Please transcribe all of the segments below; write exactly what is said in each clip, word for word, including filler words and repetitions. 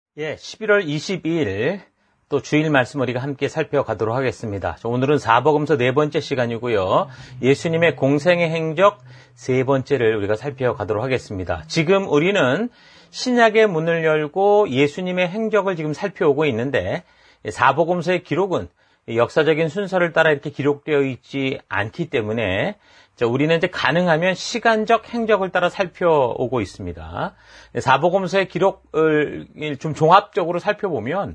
예, 십일월 이십이일 또 주일 말씀 우리가 함께 살펴가도록 하겠습니다. 오늘은 사복음서 네 번째 시간이고요. 예수님의 공생의 행적 세 번째를 우리가 살펴가도록 하겠습니다. 지금 우리는 신약의 문을 열고 예수님의 행적을 지금 살펴오고 있는데 사복음서의 기록은 역사적인 순서를 따라 이렇게 기록되어 있지 않기 때문에 우리는 이제 가능하면 시간적 행적을 따라 살펴오고 있습니다. 사복음서의 기록을 좀 종합적으로 살펴보면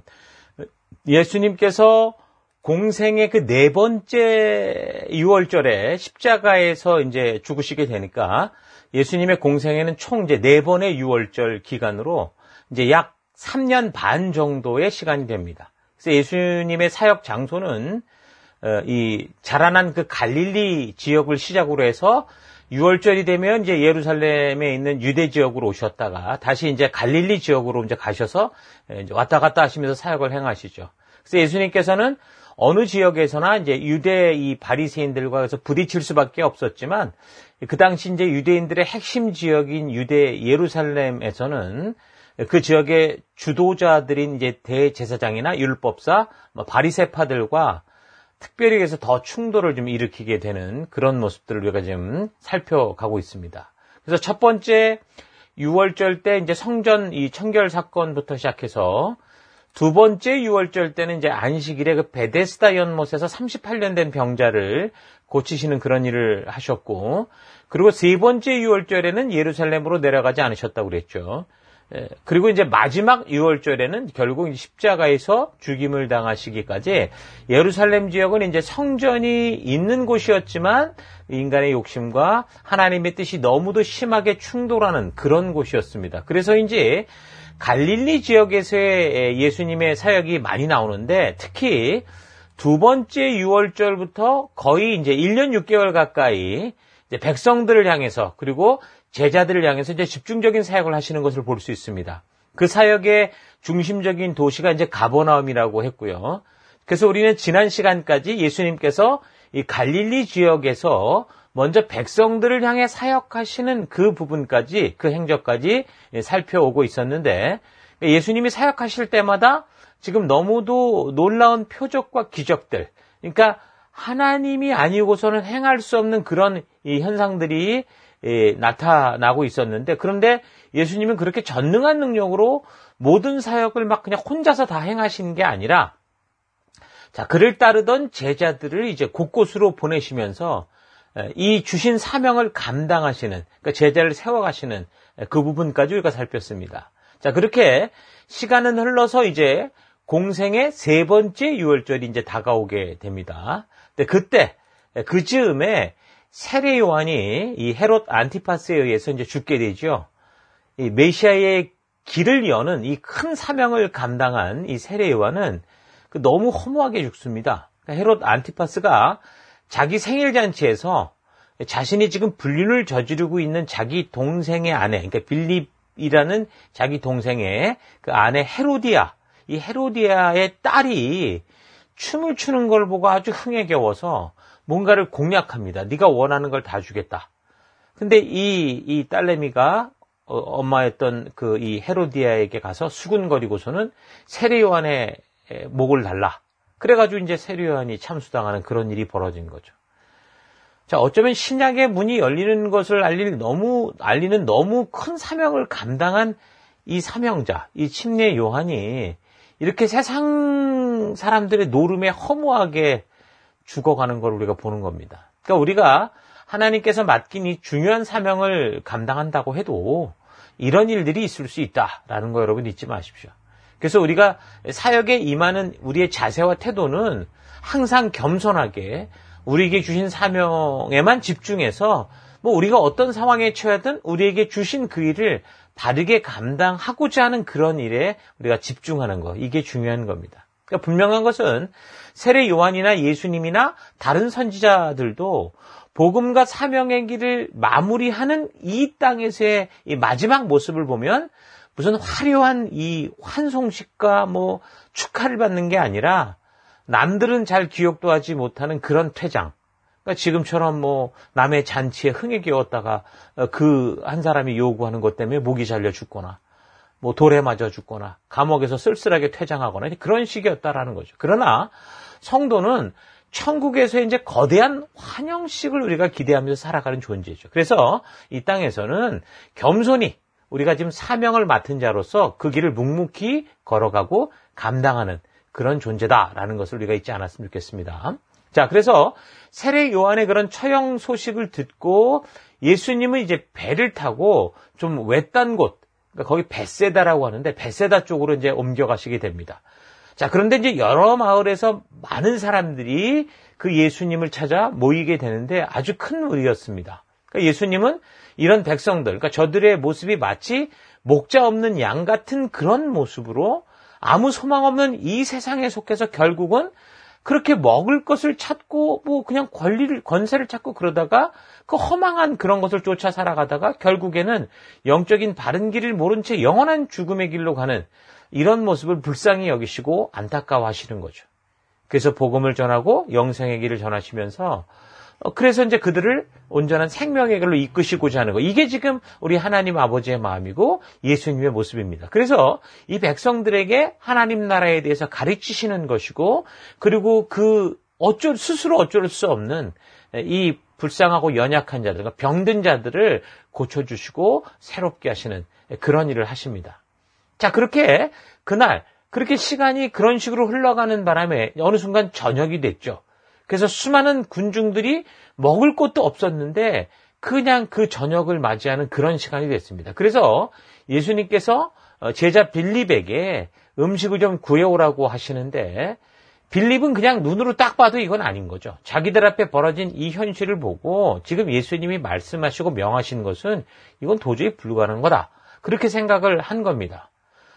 예수님께서 공생의 그 네 번째 유월절에 십자가에서 이제 죽으시게 되니까 예수님의 공생에는 총 이제 네 번의 유월절 기간으로 이제 약 삼 년 반 정도의 시간이 됩니다. 그래서 예수님의 사역 장소는 이 자라난 그 갈릴리 지역을 시작으로 해서 유월절이 되면 이제 예루살렘에 있는 유대 지역으로 오셨다가 다시 이제 갈릴리 지역으로 이제 가셔서 이제 왔다 갔다 하시면서 사역을 행하시죠. 그래서 예수님께서는 어느 지역에서나 이제 유대 이 바리새인들과 그래서 부딪힐 수밖에 없었지만 그 당시 이제 유대인들의 핵심 지역인 유대 예루살렘에서는 그 지역의 주도자들인 이제 대제사장이나 율법사, 바리새파들과 특별히 해서 더 충돌을 좀 일으키게 되는 그런 모습들을 우리가 지금 살펴가고 있습니다. 그래서 첫 번째 유월절 때 이제 성전 이 청결 사건부터 시작해서 두 번째 유월절 때는 이제 안식일에 그 베데스다 연못에서 삼십팔 년 된 병자를 고치시는 그런 일을 하셨고, 그리고 세 번째 유월절에는 예루살렘으로 내려가지 않으셨다고 그랬죠. 그리고 이제 마지막 유월절에는 결국 십자가에서 죽임을 당하시기까지 예루살렘 지역은 이제 성전이 있는 곳이었지만 인간의 욕심과 하나님의 뜻이 너무도 심하게 충돌하는 그런 곳이었습니다. 그래서 이제 갈릴리 지역에서의 예수님의 사역이 많이 나오는데 특히 두 번째 유월절부터 거의 이제 일 년 육 개월 가까이 이제 백성들을 향해서 그리고 제자들을 향해서 이제 집중적인 사역을 하시는 것을 볼 수 있습니다. 그 사역의 중심적인 도시가 이제 가버나움이라고 했고요. 그래서 우리는 지난 시간까지 예수님께서 이 갈릴리 지역에서 먼저 백성들을 향해 사역하시는 그 부분까지, 그 행적까지 살펴오고 있었는데 예수님이 사역하실 때마다 지금 너무도 놀라운 표적과 기적들, 그러니까 하나님이 아니고서는 행할 수 없는 그런 이 현상들이 예, 나타나고 있었는데, 그런데 예수님은 그렇게 전능한 능력으로 모든 사역을 막 그냥 혼자서 다 행하시는 게 아니라, 자, 그를 따르던 제자들을 이제 곳곳으로 보내시면서 이 주신 사명을 감당하시는, 그러니까 제자를 세워가시는 그 부분까지 우리가 살폈습니다. 자, 그렇게 시간은 흘러서 이제 공생의 세 번째 유월절이 이제 다가오게 됩니다. 근데 그때, 그 즈음에 세례 요한이 이 헤롯 안티파스에 의해서 이제 죽게 되죠. 이 메시아의 길을 여는 이 큰 사명을 감당한 이 세례 요한은 너무 허무하게 죽습니다. 헤롯 안티파스가 자기 생일 잔치에서 자신이 지금 불륜을 저지르고 있는 자기 동생의 아내, 그러니까 빌립이라는 자기 동생의 그 아내 헤로디아, 이 헤로디아의 딸이 춤을 추는 걸 보고 아주 흥에 겨워서 뭔가를 공략합니다. 네가 원하는 걸 다 주겠다. 근데 이, 이 딸내미가 어, 엄마였던 그 이 헤로디아에게 가서 수군거리고서는 세례 요한의 목을 달라. 그래가지고 이제 세례 요한이 참수당하는 그런 일이 벌어진 거죠. 자, 어쩌면 신약의 문이 열리는 것을 알릴 너무, 알리는 너무 큰 사명을 감당한 이 사명자, 이 침례 요한이 이렇게 세상 사람들의 노름에 허무하게 죽어가는 걸 우리가 보는 겁니다. 그러니까 우리가 하나님께서 맡긴 이 중요한 사명을 감당한다고 해도 이런 일들이 있을 수 있다라는 거 여러분 잊지 마십시오. 그래서 우리가 사역에 임하는 우리의 자세와 태도는 항상 겸손하게 우리에게 주신 사명에만 집중해서 뭐 우리가 어떤 상황에 처하든 우리에게 주신 그 일을 바르게 감당하고자 하는 그런 일에 우리가 집중하는 거, 이게 중요한 겁니다. 그러니까 분명한 것은 세례 요한이나 예수님이나 다른 선지자들도 복음과 사명의 길을 마무리하는 이 땅에서의 이 마지막 모습을 보면 무슨 화려한 이 환송식과 뭐 축하를 받는 게 아니라 남들은 잘 기억도 하지 못하는 그런 퇴장. 그러니까 지금처럼 뭐 남의 잔치에 흥에 겨웠다가 그 한 사람이 요구하는 것 때문에 목이 잘려 죽거나 뭐 돌에 맞아 죽거나 감옥에서 쓸쓸하게 퇴장하거나 그런 식이었다라는 거죠. 그러나 성도는 천국에서 이제 거대한 환영식을 우리가 기대하면서 살아가는 존재죠. 그래서 이 땅에서는 겸손히 우리가 지금 사명을 맡은 자로서 그 길을 묵묵히 걸어가고 감당하는 그런 존재다라는 것을 우리가 잊지 않았으면 좋겠습니다. 자, 그래서 세례 요한의 그런 처형 소식을 듣고 예수님은 이제 배를 타고 좀 외딴 곳, 그러니까 거기 벳세다라고 하는데 벳세다 쪽으로 이제 옮겨가시게 됩니다. 자, 그런데 이제 여러 마을에서 많은 사람들이 그 예수님을 찾아 모이게 되는데 아주 큰 무리였습니다. 그러니까 예수님은 이런 백성들, 그러니까 저들의 모습이 마치 목자 없는 양 같은 그런 모습으로 아무 소망 없는 이 세상에 속해서 결국은 그렇게 먹을 것을 찾고 뭐 그냥 권리를 권세를 찾고 그러다가 그 허망한 그런 것을 쫓아 살아가다가 결국에는 영적인 바른 길을 모른 채 영원한 죽음의 길로 가는 이런 모습을 불쌍히 여기시고 안타까워하시는 거죠. 그래서 복음을 전하고 영생의 길을 전하시면서 그래서 이제 그들을 온전한 생명의 길로 이끄시고자 하는 거. 이게 지금 우리 하나님 아버지의 마음이고 예수님의 모습입니다. 그래서 이 백성들에게 하나님 나라에 대해서 가르치시는 것이고 그리고 그 어쩔 스스로 어쩔 수 없는 이 불쌍하고 연약한 자들, 병든 자들을 고쳐주시고 새롭게 하시는 그런 일을 하십니다. 자, 그렇게 그날 그렇게 시간이 그런 식으로 흘러가는 바람에 어느 순간 저녁이 됐죠. 그래서 수많은 군중들이 먹을 것도 없었는데 그냥 그 저녁을 맞이하는 그런 시간이 됐습니다. 그래서 예수님께서 제자 빌립에게 음식을 좀 구해오라고 하시는데 빌립은 그냥 눈으로 딱 봐도 이건 아닌 거죠. 자기들 앞에 벌어진 이 현실을 보고 지금 예수님이 말씀하시고 명하신 것은 이건 도저히 불가능한 거다. 그렇게 생각을 한 겁니다.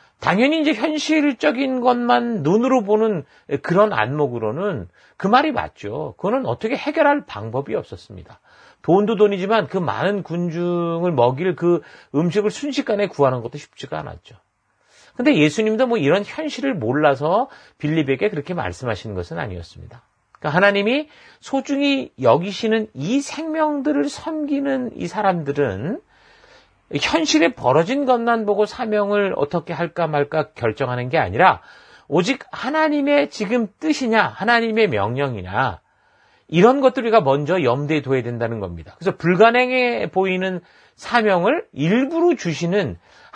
당연히 이제 현실적인 것만 눈으로 보는 그런 안목으로는 그 말이 맞죠. 그거는 어떻게 해결할 방법이 없었습니다. 돈도 돈이지만 그 많은 군중을 먹일 그 음식을 순식간에 구하는 것도 쉽지가 않았죠. 근데 예수님도 뭐 이런 현실을 몰라서 빌립에게 그렇게 말씀하시는 것은 아니었습니다. 그러니까 하나님이 소중히 여기시는 이 생명들을 섬기는 이 사람들은 현실에 벌어진 것만 보고 사명을 어떻게 할까 말까 결정하는 게 아니라 오직 하나님의 지금 뜻이냐 하나님의 명령이냐 이런 것들 우리가 먼저 염두에 둬야 된다는 겁니다. 그래서 불가능해 보이는 사명을 일부러 주시는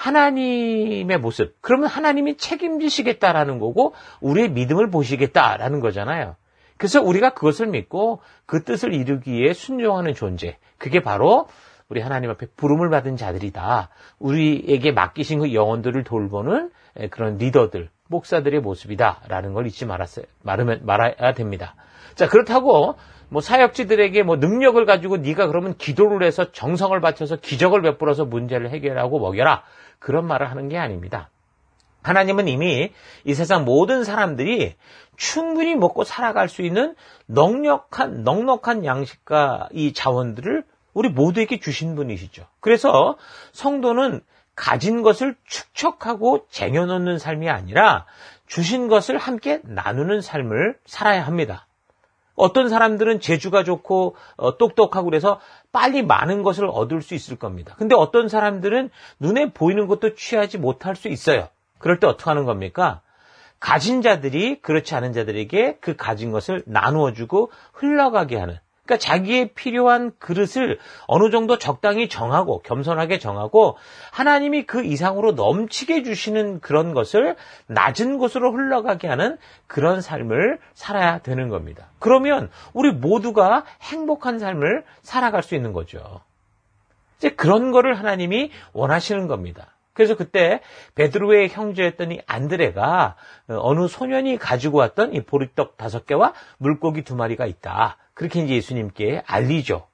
하나님의 모습, 그러면 하나님이 책임지시겠다라는 거고 우리의 믿음을 보시겠다라는 거잖아요. 그래서 우리가 그것을 믿고 그 뜻을 이루기 위해 순종하는 존재, 그게 바로 우리 하나님 앞에 부름을 받은 자들이다. 우리에게 맡기신 그 영혼들을 돌보는 그런 리더들, 목사들의 모습이다라는 걸 잊지 말았어요. 말하면 말아야 됩니다. 자, 그렇다고 뭐 사역지들에게 뭐 능력을 가지고 네가 그러면 기도를 해서 정성을 바쳐서 기적을 베풀어서 문제를 해결하고 먹여라. 그런 말을 하는 게 아닙니다. 하나님은 이미 이 세상 모든 사람들이 충분히 먹고 살아갈 수 있는 넉넉한 넉넉한 양식과 이 자원들을 우리 모두에게 주신 분이시죠. 그래서 성도는 가진 것을 축적하고 쟁여놓는 삶이 아니라 주신 것을 함께 나누는 삶을 살아야 합니다. 어떤 사람들은 재주가 좋고 어, 똑똑하고 그래서 빨리 많은 것을 얻을 수 있을 겁니다. 근데 어떤 사람들은 눈에 보이는 것도 취하지 못할 수 있어요. 그럴 때 어떻게 하는 겁니까? 가진 자들이 그렇지 않은 자들에게 그 가진 것을 나누어주고 흘러가게 하는, 그러니까 자기의 필요한 그릇을 어느 정도 적당히 정하고 겸손하게 정하고 하나님이 그 이상으로 넘치게 주시는 그런 것을 낮은 곳으로 흘러가게 하는 그런 삶을 살아야 되는 겁니다. 그러면 우리 모두가 행복한 삶을 살아갈 수 있는 거죠. 이제 그런 거를 하나님이 원하시는 겁니다. 그래서 그때 베드로의 형제였던 이 안드레가 어느 소년이 가지고 왔던 이 보리떡 다섯 개와 물고기 두 마리가 있다. 그렇게 이제 예수님께 알리죠.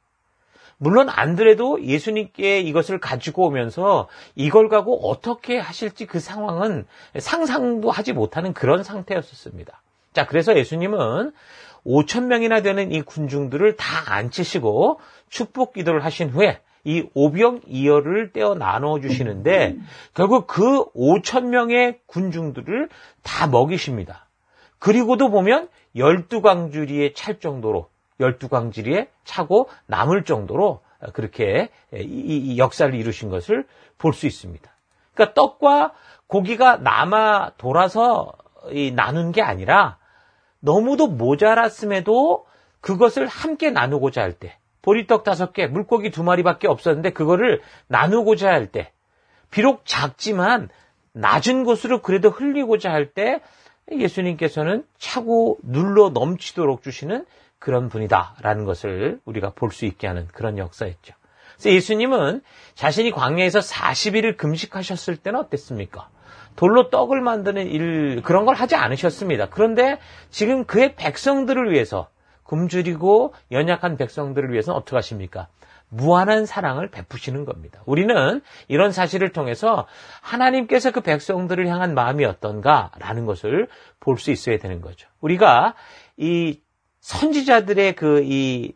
물론 안드레도 예수님께 이것을 가지고 오면서 이걸 갖고 어떻게 하실지 그 상황은 상상도 하지 못하는 그런 상태였었습니다. 자, 그래서 예수님은 오천 명이나 되는 이 군중들을 다 앉히시고 축복 기도를 하신 후에 이 오병이어를 떼어 나눠 주시는데 결국 그 오천 명의 군중들을 다 먹이십니다. 그리고도 보면 열두 광주리에 찰 정도로 열두 광주리에 차고 남을 정도로 그렇게 이 역사를 이루신 것을 볼 수 있습니다. 그러니까 떡과 고기가 남아 돌아서 이 나눈 게 아니라 너무도 모자랐음에도 그것을 함께 나누고자 할 때, 보리떡 다섯 개, 물고기 두 마리밖에 없었는데 그거를 나누고자 할 때, 비록 작지만 낮은 곳으로 그래도 흘리고자 할 때 예수님께서는 차고 눌러 넘치도록 주시는 그런 분이다라는 것을 우리가 볼 수 있게 하는 그런 역사였죠. 그래서 예수님은 자신이 광야에서 사십 일을 금식하셨을 때는 어땠습니까? 돌로 떡을 만드는 일, 그런 걸 하지 않으셨습니다. 그런데 지금 그의 백성들을 위해서, 굶주리고 연약한 백성들을 위해서는 어떻게 하십니까? 무한한 사랑을 베푸시는 겁니다. 우리는 이런 사실을 통해서 하나님께서 그 백성들을 향한 마음이 어떤가라는 것을 볼 수 있어야 되는 거죠. 우리가 이 선지자들의 그 이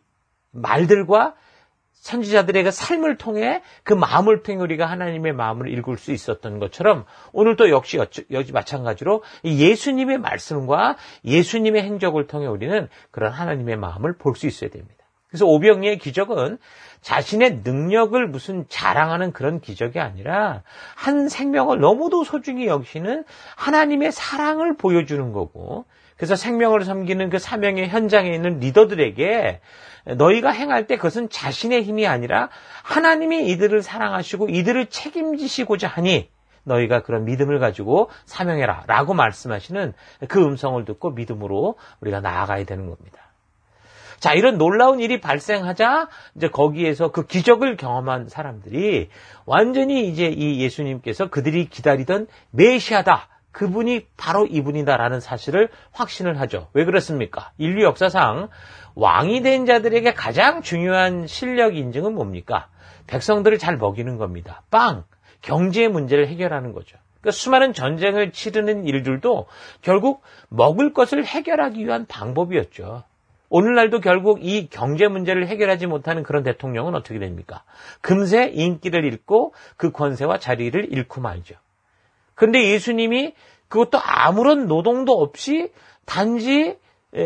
말들과 선지자들의 그 삶을 통해 그 마음을 통해 우리가 하나님의 마음을 읽을 수 있었던 것처럼 오늘도 역시 여기 마찬가지로 예수님의 말씀과 예수님의 행적을 통해 우리는 그런 하나님의 마음을 볼 수 있어야 됩니다. 그래서 오병이의 기적은 자신의 능력을 무슨 자랑하는 그런 기적이 아니라 한 생명을 너무도 소중히 여기시는 하나님의 사랑을 보여주는 거고, 그래서 생명을 섬기는 그 사명의 현장에 있는 리더들에게 너희가 행할 때 그것은 자신의 힘이 아니라 하나님이 이들을 사랑하시고 이들을 책임지시고자 하니 너희가 그런 믿음을 가지고 사명해라 라고 말씀하시는 그 음성을 듣고 믿음으로 우리가 나아가야 되는 겁니다. 자, 이런 놀라운 일이 발생하자 이제 거기에서 그 기적을 경험한 사람들이 완전히 이제 이 예수님께서 그들이 기다리던 메시아다, 그분이 바로 이분이다라는 사실을 확신을 하죠. 왜 그렇습니까? 인류 역사상 왕이 된 자들에게 가장 중요한 실력 인증은 뭡니까? 백성들을 잘 먹이는 겁니다. 빵, 경제의 문제를 해결하는 거죠. 그러니까 수많은 전쟁을 치르는 일들도 결국 먹을 것을 해결하기 위한 방법이었죠. 오늘날도 결국 이 경제 문제를 해결하지 못하는 그런 대통령은 어떻게 됩니까? 금세 인기를 잃고 그 권세와 자리를 잃고 말죠. 그런데 예수님이 그것도 아무런 노동도 없이 단지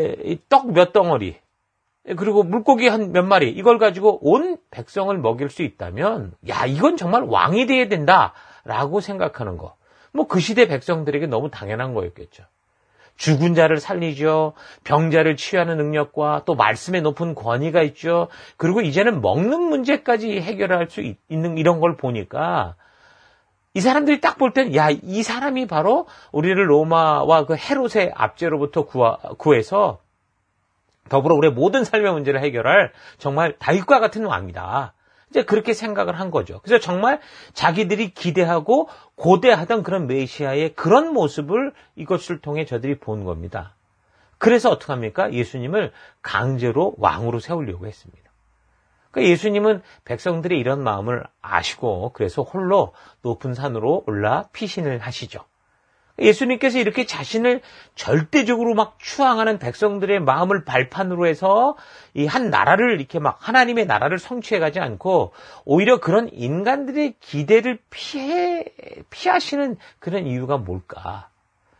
떡 몇 덩어리 그리고 물고기 한 몇 마리 이걸 가지고 온 백성을 먹일 수 있다면 야, 이건 정말 왕이 돼야 된다라고 생각하는 거. 뭐 그 시대 백성들에게 너무 당연한 거였겠죠. 죽은 자를 살리죠. 병자를 치유하는 능력과 또 말씀의 높은 권위가 있죠. 그리고 이제는 먹는 문제까지 해결할 수 있는 이런 걸 보니까 이 사람들이 딱 볼 땐 야, 이 사람이 바로 우리를 로마와 그 헤롯의 압제로부터 구하, 구해서 더불어 우리의 모든 삶의 문제를 해결할 정말 다윗과 같은 왕이다. 이제 그렇게 생각을 한 거죠. 그래서 정말 자기들이 기대하고 고대하던 그런 메시아의 그런 모습을 이것을 통해 저들이 본 겁니다. 그래서 어떡합니까? 예수님을 강제로 왕으로 세우려고 했습니다. 그러니까 예수님은 백성들의 이런 마음을 아시고 그래서 홀로 높은 산으로 올라 피신을 하시죠. 예수님께서 이렇게 자신을 절대적으로 막 추앙하는 백성들의 마음을 발판으로 해서 이 한 나라를 이렇게 막 하나님의 나라를 성취해 가지 않고 오히려 그런 인간들의 기대를 피해, 피하시는 그런 이유가 뭘까?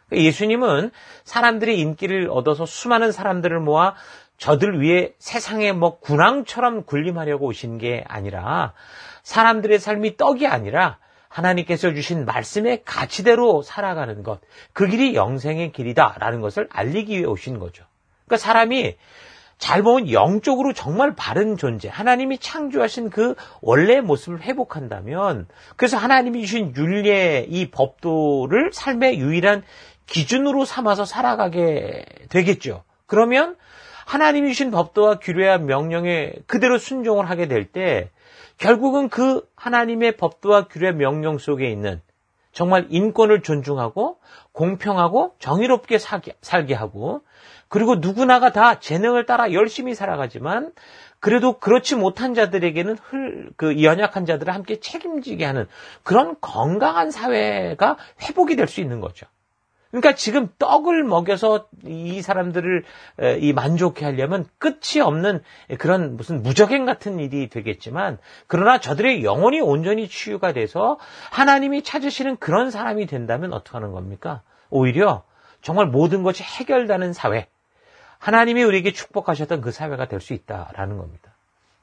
예수님은 사람들의 인기를 얻어서 수많은 사람들을 모아 저들 위에 세상에 뭐 군왕처럼 군림하려고 오신 게 아니라 사람들의 삶이 떡이 아니라 하나님께서 주신 말씀의 가치대로 살아가는 것, 그 길이 영생의 길이다라는 것을 알리기 위해 오신 거죠. 그러니까 사람이 잘 보면 영적으로 정말 바른 존재, 하나님이 창조하신 그 원래의 모습을 회복한다면, 그래서 하나님이 주신 윤리의 이 법도를 삶의 유일한 기준으로 삼아서 살아가게 되겠죠. 그러면 하나님이 주신 법도와 규례와 명령에 그대로 순종을 하게 될 때 결국은 그 하나님의 법도와 규례 명령 속에 있는 정말 인권을 존중하고 공평하고 정의롭게 살게 하고 그리고 누구나가 다 재능을 따라 열심히 살아가지만 그래도 그렇지 못한 자들에게는 흘, 그 연약한 자들을 함께 책임지게 하는 그런 건강한 사회가 회복이 될 수 있는 거죠. 그러니까 지금 떡을 먹여서 이 사람들을 이 만족해 하려면 끝이 없는 그런 무슨 무적행 같은 일이 되겠지만 그러나 저들의 영혼이 온전히 치유가 돼서 하나님이 찾으시는 그런 사람이 된다면 어떻게 하는 겁니까? 오히려 정말 모든 것이 해결되는 사회, 하나님이 우리에게 축복하셨던 그 사회가 될 수 있다라는 겁니다.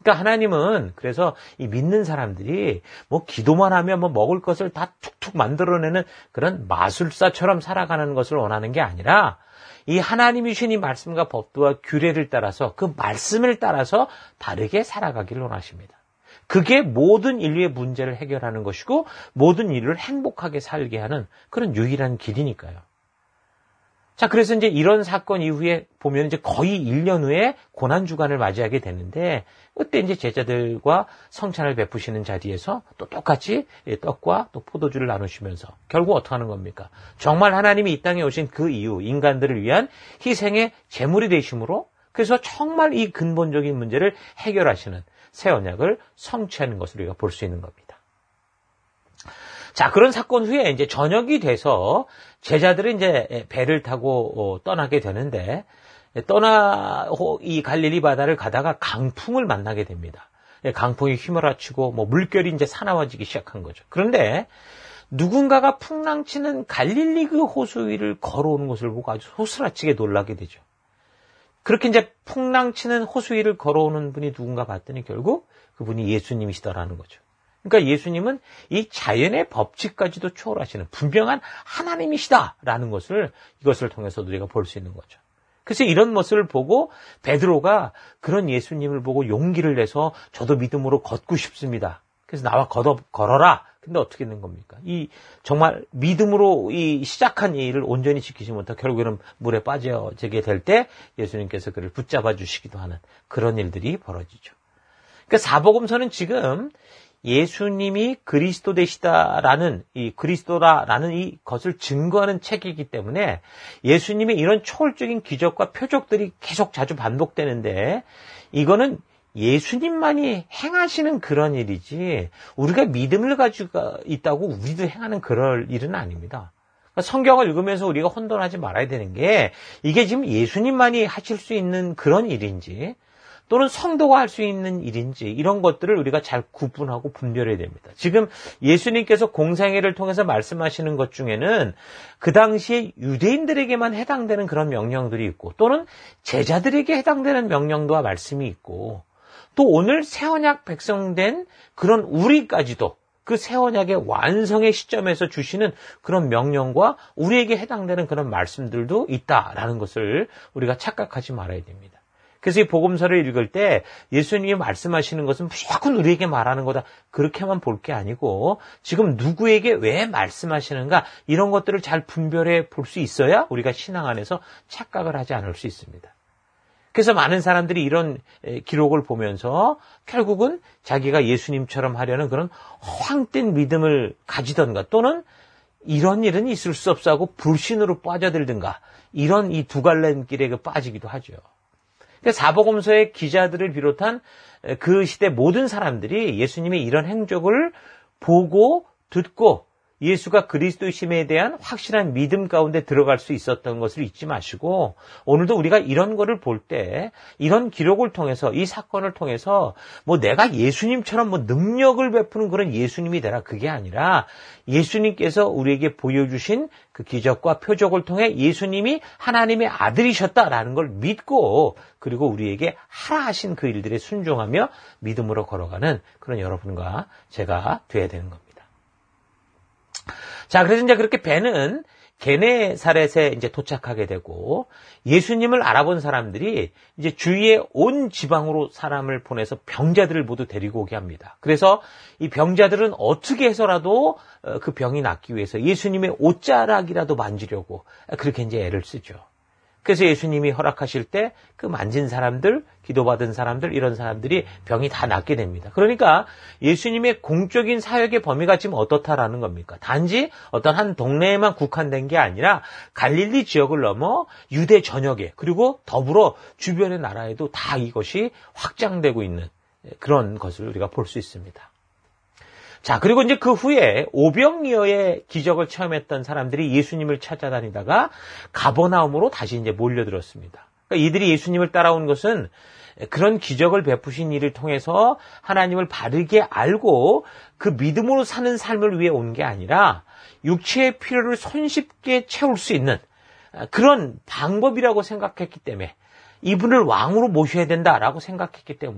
그러니까 하나님은 그래서 이 믿는 사람들이 뭐 기도만 하면 뭐 먹을 것을 다 툭툭 만들어내는 그런 마술사처럼 살아가는 것을 원하는 게 아니라 이 하나님이 주신 이 말씀과 법도와 규례를 따라서 그 말씀을 따라서 다르게 살아가기를 원하십니다. 그게 모든 인류의 문제를 해결하는 것이고 모든 인류를 행복하게 살게 하는 그런 유일한 길이니까요. 자, 그래서 이제 이런 사건 이후에 보면 이제 거의 일 년 후에 고난주간을 맞이하게 되는데, 그때 이제 제자들과 성찬을 베푸시는 자리에서 또 똑같이 떡과 또 포도주를 나누시면서 결국 어떻게 하는 겁니까? 정말 하나님이 이 땅에 오신 그 이유, 인간들을 위한 희생의 제물이 되심으로 그래서 정말 이 근본적인 문제를 해결하시는 새 언약을 성취하는 것을 우리가 볼 수 있는 겁니다. 자, 그런 사건 후에 이제 저녁이 돼서 제자들은 이제 배를 타고 떠나게 되는데, 떠나 이 갈릴리 바다를 가다가 강풍을 만나게 됩니다. 강풍이 휘몰아치고 뭐 물결이 이제 사나워지기 시작한 거죠. 그런데 누군가가 풍랑치는 갈릴리 그 호수 위를 걸어오는 것을 보고 아주 소스라치게 놀라게 되죠. 그렇게 이제 풍랑치는 호수 위를 걸어오는 분이 누군가 봤더니 결국 그분이 예수님이시더라는 거죠. 그러니까 예수님은 이 자연의 법칙까지도 초월하시는 분명한 하나님이시다라는 것을 이것을 통해서 우리가 볼 수 있는 거죠. 그래서 이런 모습을 보고 베드로가 그런 예수님을 보고 용기를 내서 저도 믿음으로 걷고 싶습니다. 그래서 나와 걷어, 걸어라. 근데 어떻게 된 겁니까? 이 정말 믿음으로 이 시작한 이 일을 온전히 지키지 못하고 결국에는 물에 빠져지게 될 때 예수님께서 그를 붙잡아 주시기도 하는 그런 일들이 벌어지죠. 그러니까 사복음서는 지금 예수님이 그리스도 되시다라는 이 그리스도라라는 이 것을 증거하는 책이기 때문에 예수님의 이런 초월적인 기적과 표적들이 계속 자주 반복되는데 이거는 예수님만이 행하시는 그런 일이지 우리가 믿음을 가지고 있다고 우리도 행하는 그럴 일은 아닙니다. 성경을 읽으면서 우리가 혼돈하지 말아야 되는 게 이게 지금 예수님만이 하실 수 있는 그런 일인지 또는 성도가 할 수 있는 일인지 이런 것들을 우리가 잘 구분하고 분별해야 됩니다. 지금 예수님께서 공생애를 통해서 말씀하시는 것 중에는 그 당시에 유대인들에게만 해당되는 그런 명령들이 있고 또는 제자들에게 해당되는 명령도와 말씀이 있고 또 오늘 새 언약 백성된 그런 우리까지도 그 새 언약의 완성의 시점에서 주시는 그런 명령과 우리에게 해당되는 그런 말씀들도 있다라는 것을 우리가 착각하지 말아야 됩니다. 그래서 이 복음서를 읽을 때 예수님이 말씀하시는 것은 무조건 우리에게 말하는 거다. 그렇게만 볼 게 아니고 지금 누구에게 왜 말씀하시는가 이런 것들을 잘 분별해 볼 수 있어야 우리가 신앙 안에서 착각을 하지 않을 수 있습니다. 그래서 많은 사람들이 이런 기록을 보면서 결국은 자기가 예수님처럼 하려는 그런 허황된 믿음을 가지던가 또는 이런 일은 있을 수 없어 하고 불신으로 빠져들든가 이런 이 두 갈래 길에 빠지기도 하죠. 사복음서의 기자들을 비롯한 그 시대 모든 사람들이 예수님의 이런 행적을 보고 듣고 예수가 그리스도이심에 대한 확실한 믿음 가운데 들어갈 수 있었던 것을 잊지 마시고 오늘도 우리가 이런 거를 볼 때 이런 기록을 통해서 이 사건을 통해서 뭐 내가 예수님처럼 뭐 능력을 베푸는 그런 예수님이 되라 그게 아니라 예수님께서 우리에게 보여주신 그 기적과 표적을 통해 예수님이 하나님의 아들이셨다라는 걸 믿고 그리고 우리에게 하라 하신 그 일들에 순종하며 믿음으로 걸어가는 그런 여러분과 제가 돼야 되는 겁니다. 자, 그래서 이제 그렇게 배는 게네사렛에 이제 도착하게 되고 예수님을 알아본 사람들이 이제 주위의 온 지방으로 사람을 보내서 병자들을 모두 데리고 오게 합니다. 그래서 이 병자들은 어떻게 해서라도 그 병이 낫기 위해서 예수님의 옷자락이라도 만지려고 그렇게 이제 애를 쓰죠. 그래서 예수님이 허락하실 때 그 만진 사람들, 기도받은 사람들, 이런 사람들이 병이 다 낫게 됩니다. 그러니까 예수님의 공적인 사역의 범위가 지금 어떻다라는 겁니까? 단지 어떤 한 동네에만 국한된 게 아니라 갈릴리 지역을 넘어 유대 전역에 그리고 더불어 주변의 나라에도 다 이것이 확장되고 있는 그런 것을 우리가 볼 수 있습니다. 자, 그리고 이제 그 후에 오병이어의 기적을 체험했던 사람들이 예수님을 찾아다니다가 가버나움으로 다시 이제 몰려들었습니다. 그러니까 이들이 예수님을 따라온 것은 그런 기적을 베푸신 일을 통해서 하나님을 바르게 알고 그 믿음으로 사는 삶을 위해 온 게 아니라 육체의 필요를 손쉽게 채울 수 있는 그런 방법이라고 생각했기 때문에 이분을 왕으로 모셔야 된다라고 생각했기 때문이죠.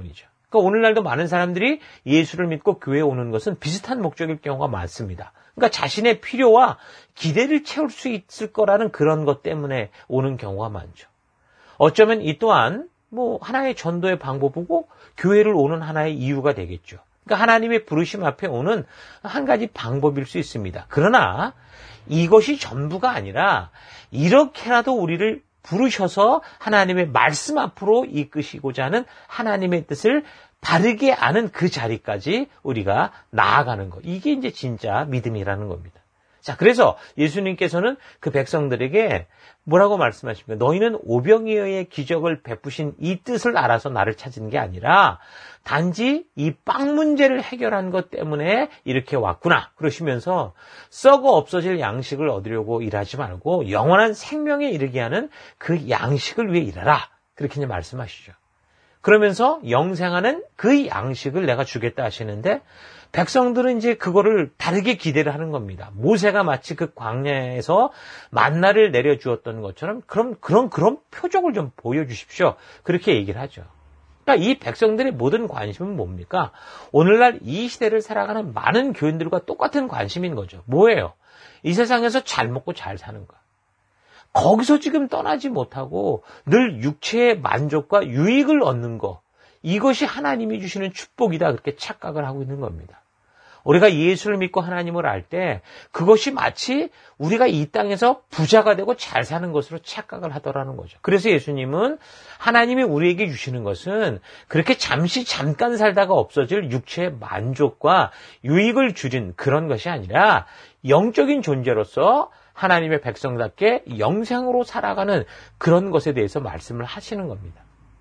그러니까 오늘날도 많은 사람들이 예수를 믿고 교회에 오는 것은 비슷한 목적일 경우가 많습니다. 그러니까 자신의 필요와 기대를 채울 수 있을 거라는 그런 것 때문에 오는 경우가 많죠. 어쩌면 이 또한 뭐 하나의 전도의 방법이고 교회를 오는 하나의 이유가 되겠죠. 그러니까 하나님의 부르심 앞에 오는 한 가지 방법일 수 있습니다. 그러나 이것이 전부가 아니라 이렇게라도 우리를 부르셔서 하나님의 말씀 앞으로 이끄시고자 하는 하나님의 뜻을 바르게 아는 그 자리까지 우리가 나아가는 것. 이게 이제 진짜 믿음이라는 겁니다. 자, 그래서 예수님께서는 그 백성들에게 뭐라고 말씀하십니까? 너희는 오병이어의 기적을 베푸신 이 뜻을 알아서 나를 찾은 게 아니라 단지 이 빵 문제를 해결한 것 때문에 이렇게 왔구나. 그러시면서 썩어 없어질 양식을 얻으려고 일하지 말고 영원한 생명에 이르게 하는 그 양식을 위해 일하라. 그렇게 이제 말씀하시죠. 그러면서 영생하는 그 양식을 내가 주겠다 하시는데 백성들은 이제 그거를 다르게 기대를 하는 겁니다. 모세가 마치 그 광야에서 만나를 내려주었던 것처럼 그럼 그런 그런 표적을 좀 보여주십시오. 그렇게 얘기를 하죠. 그러니까 이 백성들의 모든 관심은 뭡니까? 오늘날 이 시대를 살아가는 많은 교인들과 똑같은 관심인 거죠. 뭐예요? 이 세상에서 잘 먹고 잘 사는 거. 거기서 지금 떠나지 못하고 늘 육체의 만족과 유익을 얻는 거. 이것이 하나님이 주시는 축복이다. 그렇게 착각을 하고 있는 겁니다. 우리가 예수를 믿고 하나님을 알 때 그것이 마치 우리가 이 땅에서 부자가 되고 잘 사는 것으로 착각을 하더라는 거죠. 그래서 예수님은 하나님이 우리에게 주시는 것은 그렇게 잠시 잠깐 살다가 없어질 육체의 만족과 유익을 줄인 그런 것이 아니라 영적인 존재로서 하나님의 백성답게 영생으로 살아가는 그런 것에 대해서 말씀을 하시는 겁니다.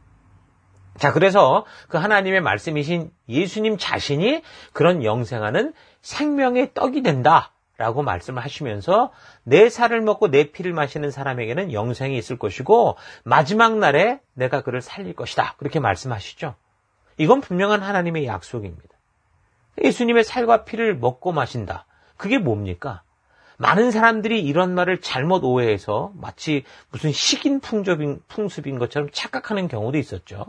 자, 그래서 그 하나님의 말씀이신 예수님 자신이 그런 영생하는 생명의 떡이 된다라고 말씀을 하시면서 내 살을 먹고 내 피를 마시는 사람에게는 영생이 있을 것이고 마지막 날에 내가 그를 살릴 것이다. 그렇게 말씀하시죠. 이건 분명한 하나님의 약속입니다. 예수님의 살과 피를 먹고 마신다. 그게 뭡니까? 많은 사람들이 이런 말을 잘못 오해해서 마치 무슨 식인 풍습인, 풍습인 것처럼 착각하는 경우도 있었죠.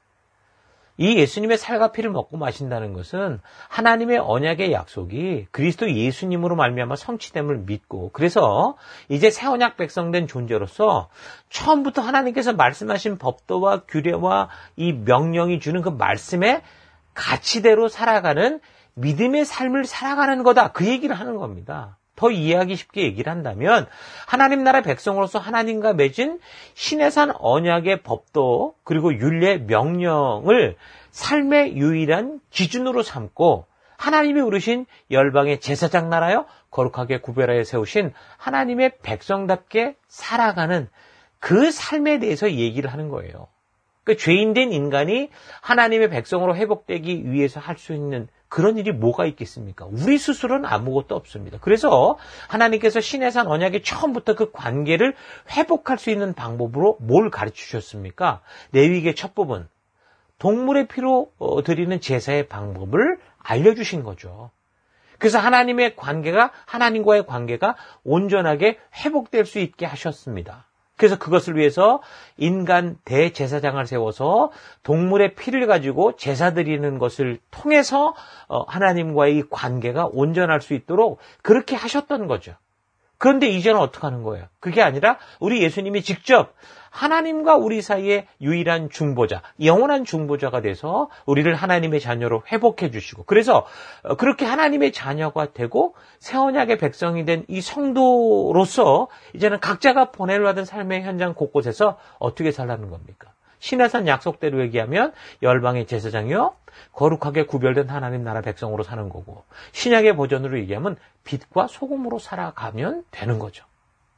이 예수님의 살과 피를 먹고 마신다는 것은 하나님의 언약의 약속이 그리스도 예수님으로 말미암아 성취됨을 믿고 그래서 이제 새 언약 백성된 존재로서 처음부터 하나님께서 말씀하신 법도와 규례와 이 명령이 주는 그 말씀의 가치대로 살아가는 믿음의 삶을 살아가는 거다. 그 얘기를 하는 겁니다. 더 이해하기 쉽게 얘기를 한다면 하나님 나라 백성으로서 하나님과 맺은 신의 산 언약의 법도 그리고 율례 명령을 삶의 유일한 기준으로 삼고 하나님이 우르신 열방의 제사장 나라여 거룩하게 구별하여 세우신 하나님의 백성답게 살아가는 그 삶에 대해서 얘기를 하는 거예요. 그러니까 죄인된 인간이 하나님의 백성으로 회복되기 위해서 할 수 있는 그런 일이 뭐가 있겠습니까? 우리 스스로는 아무것도 없습니다. 그래서 하나님께서 신의 산 언약의 처음부터 그 관계를 회복할 수 있는 방법으로 뭘 가르치셨습니까? 레위기의 첫 부분, 동물의 피로 드리는 제사의 방법을 알려주신 거죠. 그래서 하나님의 관계가, 하나님과의 관계가 온전하게 회복될 수 있게 하셨습니다. 그래서 그것을 위해서 인간 대제사장을 세워서 동물의 피를 가지고 제사 드리는 것을 통해서 하나님과의 이 관계가 온전할 수 있도록 그렇게 하셨던 거죠. 그런데 이제는 어떻게 하는 거예요? 그게 아니라 우리 예수님이 직접 하나님과 우리 사이의 유일한 중보자, 영원한 중보자가 돼서 우리를 하나님의 자녀로 회복해 주시고 그래서 그렇게 하나님의 자녀가 되고 새 언약의 백성이 된 이 성도로서 이제는 각자가 보냄을 받은 삶의 현장 곳곳에서 어떻게 살라는 겁니까? 신의 산 약속대로 얘기하면 열방의 제사장이요 거룩하게 구별된 하나님 나라 백성으로 사는 거고 신약의 버전으로 얘기하면 빛과 소금으로 살아가면 되는 거죠.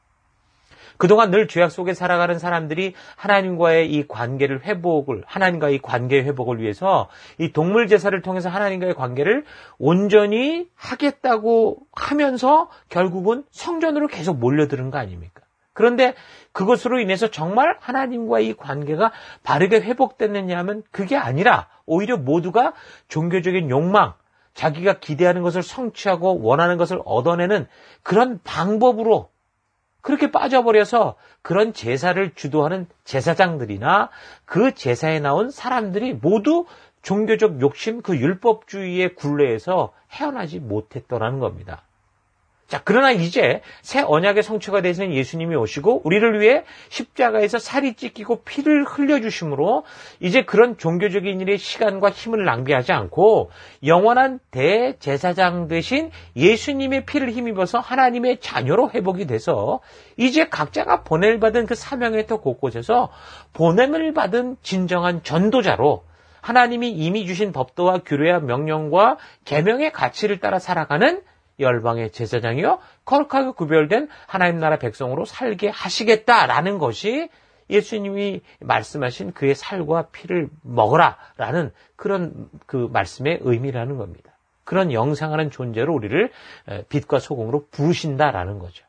그동안 늘 죄악 속에 살아가는 사람들이 하나님과의 이 관계를 회복을, 하나님과의 이 관계 회복을 위해서 이 동물 제사를 통해서 하나님과의 관계를 온전히 하겠다고 하면서 결국은 성전으로 계속 몰려드는 거 아닙니까? 그런데 그것으로 인해서 정말 하나님과의 이 관계가 바르게 회복됐느냐 하면 그게 아니라 오히려 모두가 종교적인 욕망, 자기가 기대하는 것을 성취하고 원하는 것을 얻어내는 그런 방법으로 그렇게 빠져버려서 그런 제사를 주도하는 제사장들이나 그 제사에 나온 사람들이 모두 종교적 욕심, 그 율법주의의 굴레에서 헤어나지 못했더라는 겁니다. 자, 그러나 이제 새 언약의 성취가 되시는 예수님이 오시고 우리를 위해 십자가에서 살이 찢기고 피를 흘려주심으로 이제 그런 종교적인 일에 시간과 힘을 낭비하지 않고 영원한 대제사장 되신 예수님의 피를 힘입어서 하나님의 자녀로 회복이 돼서 이제 각자가 보냄을 받은 그 사명의 터 곳곳에서 보냄을 받은 진정한 전도자로 하나님이 이미 주신 법도와 규례와 명령과 계명의 가치를 따라 살아가는 열방의 제사장이요 거룩하게 구별된 하나님 나라 백성으로 살게 하시겠다라는 것이 예수님이 말씀하신 그의 살과 피를 먹어라라는 그런 그 말씀의 의미라는 겁니다. 그런 영생하는 존재로 우리를 빛과 소금으로 부르신다라는 거죠.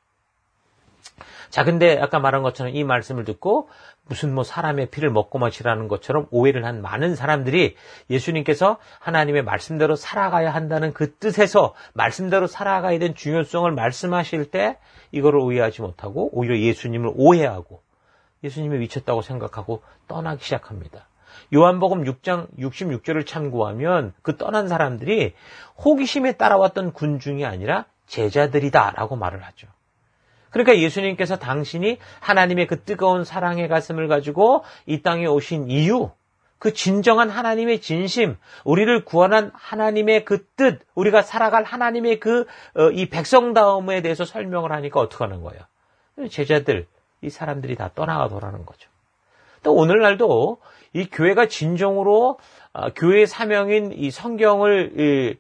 자, 근데 아까 말한 것처럼 이 말씀을 듣고 무슨 뭐 사람의 피를 먹고 마시라는 것처럼 오해를 한 많은 사람들이 예수님께서 하나님의 말씀대로 살아가야 한다는 그 뜻에서 말씀대로 살아가야 되는 중요성을 말씀하실 때 이거를 오해하지 못하고 오히려 예수님을 오해하고 예수님이 미쳤다고 생각하고 떠나기 시작합니다. 요한복음 육 장 육십육 절을 참고하면 그 떠난 사람들이 호기심에 따라왔던 군중이 아니라 제자들이다라고 말을 하죠. 그러니까 예수님께서 당신이 하나님의 그 뜨거운 사랑의 가슴을 가지고 이 땅에 오신 이유, 그 진정한 하나님의 진심, 우리를 구원한 하나님의 그 뜻, 우리가 살아갈 하나님의 그 이 백성다움에 대해서 설명을 하니까 어떻게 하는 거예요? 제자들, 이 사람들이 다 떠나가더라는 거죠. 또 오늘날도 이 교회가 진정으로 교회의 사명인 이 성경을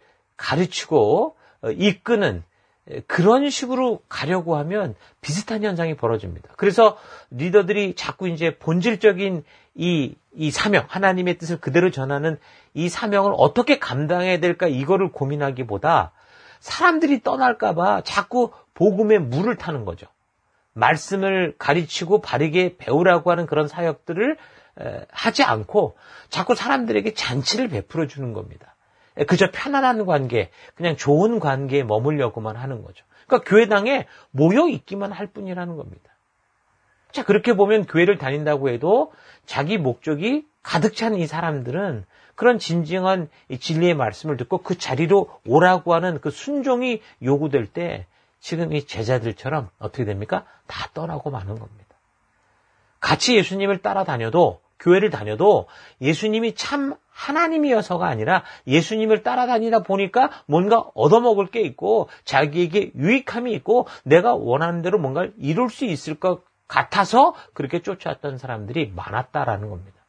가르치고 이끄는 그런 식으로 가려고 하면 비슷한 현상이 벌어집니다. 그래서 리더들이 자꾸 이제 본질적인 이, 이 사명, 하나님의 뜻을 그대로 전하는 이 사명을 어떻게 감당해야 될까 이거를 고민하기보다 사람들이 떠날까봐 자꾸 복음에 물을 타는 거죠. 말씀을 가르치고 바르게 배우라고 하는 그런 사역들을 하지 않고 자꾸 사람들에게 잔치를 베풀어 주는 겁니다. 그저 편안한 관계, 그냥 좋은 관계에 머물려고만 하는 거죠. 그러니까 교회당에 모여 있기만 할 뿐이라는 겁니다. 자, 그렇게 보면 교회를 다닌다고 해도 자기 목적이 가득 찬 이 사람들은 그런 진정한 진리의 말씀을 듣고 그 자리로 오라고 하는 그 순종이 요구될 때 지금 이 제자들처럼 어떻게 됩니까? 다 떠나고 마는 겁니다. 같이 예수님을 따라다녀도 교회를 다녀도 예수님이 참 하나님이어서가 아니라 예수님을 따라다니다 보니까 뭔가 얻어먹을 게 있고 자기에게 유익함이 있고 내가 원하는 대로 뭔가를 이룰 수 있을 것 같아서 그렇게 쫓아왔던 사람들이 많았다라는 겁니다.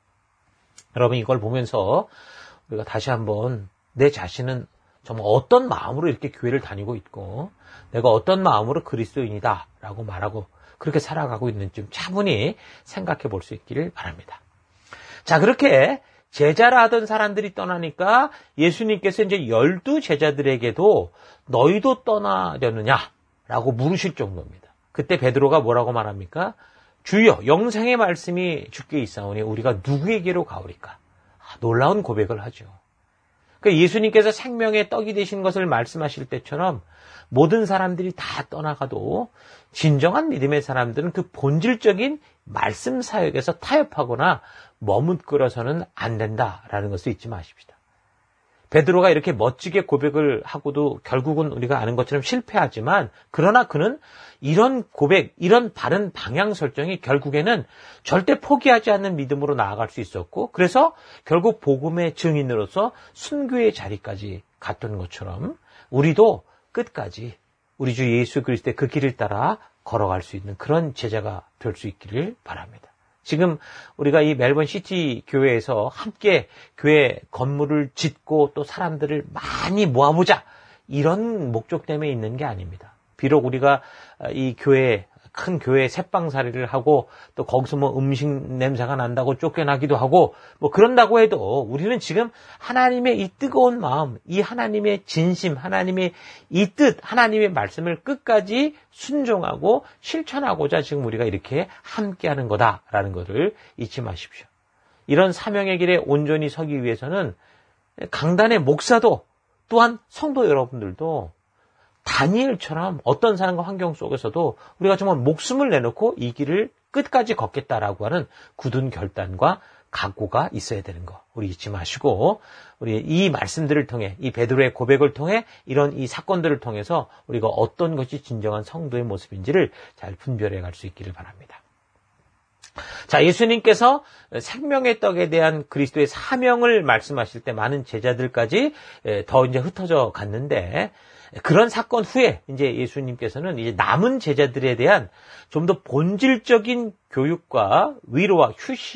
여러분 이걸 보면서 우리가 다시 한번 내 자신은 정말 어떤 마음으로 이렇게 교회를 다니고 있고 내가 어떤 마음으로 그리스도인이다라고 말하고 그렇게 살아가고 있는지 좀 차분히 생각해 볼 수 있기를 바랍니다. 자, 그렇게 제자라 하던 사람들이 떠나니까 예수님께서 이제 열두 제자들에게도 너희도 떠나려느냐라고 물으실 정도입니다. 그때 베드로가 뭐라고 말합니까? 주여, 영생의 말씀이 주께 있사오니 우리가 누구에게로 가오리까? 아, 놀라운 고백을 하죠. 그러니까 예수님께서 생명의 떡이 되신 것을 말씀하실 때처럼 모든 사람들이 다 떠나가도 진정한 믿음의 사람들은 그 본질적인 말씀 사역에서 타협하거나 머뭇거려서는 안 된다라는 것을 잊지 마십시다. 베드로가 이렇게 멋지게 고백을 하고도 결국은 우리가 아는 것처럼 실패하지만 그러나 그는 이런 고백, 이런 바른 방향 설정이 결국에는 절대 포기하지 않는 믿음으로 나아갈 수 있었고 그래서 결국 복음의 증인으로서 순교의 자리까지 갔던 것처럼 우리도 끝까지 우리 주 예수 그리스도의 그 길을 따라 걸어갈 수 있는 그런 제자가 될 수 있기를 바랍니다. 지금 우리가 이 멜번 시티 교회에서 함께 교회 건물을 짓고 또 사람들을 많이 모아보자 이런 목적 때문에 있는 게 아닙니다. 비록 우리가 이 교회 큰 교회 새빵살이를 하고 또 거기서 뭐 음식 냄새가 난다고 쫓겨나기도 하고 뭐 그런다고 해도 우리는 지금 하나님의 이 뜨거운 마음, 이 하나님의 진심, 하나님의 이 뜻, 하나님의 말씀을 끝까지 순종하고 실천하고자 지금 우리가 이렇게 함께하는 거다라는 것을 잊지 마십시오. 이런 사명의 길에 온전히 서기 위해서는 강단의 목사도 또한 성도 여러분들도 다니엘처럼 어떤 사람과 환경 속에서도 우리가 정말 목숨을 내놓고 이 길을 끝까지 걷겠다라고 하는 굳은 결단과 각오가 있어야 되는 거 우리 잊지 마시고 우리 이 말씀들을 통해 이 베드로의 고백을 통해 이런 이 사건들을 통해서 우리가 어떤 것이 진정한 성도의 모습인지를 잘 분별해 갈 수 있기를 바랍니다. 자, 예수님께서 생명의 떡에 대한 그리스도의 사명을 말씀하실 때 많은 제자들까지 더 이제 흩어져 갔는데 그런 사건 후에 이제 예수님께서는 이제 남은 제자들에 대한 좀 더 본질적인 교육과 위로와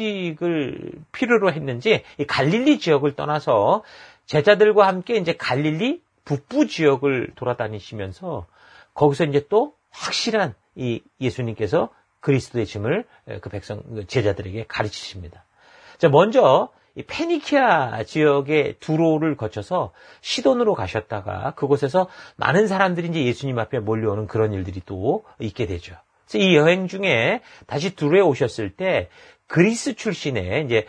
휴식을 필요로 했는지 이 갈릴리 지역을 떠나서 제자들과 함께 이제 갈릴리 북부 지역을 돌아다니시면서 거기서 이제 또 확실한 이 예수님께서 그리스도의 짐을 그 백성, 제자들에게 가르치십니다. 자, 먼저 이 페니키아 지역의 두로를 거쳐서 시돈으로 가셨다가 그곳에서 많은 사람들이 이제 예수님 앞에 몰려오는 그런 일들이 또 있게 되죠. 그래서 이 여행 중에 다시 두로에 오셨을 때 그리스 출신의 이제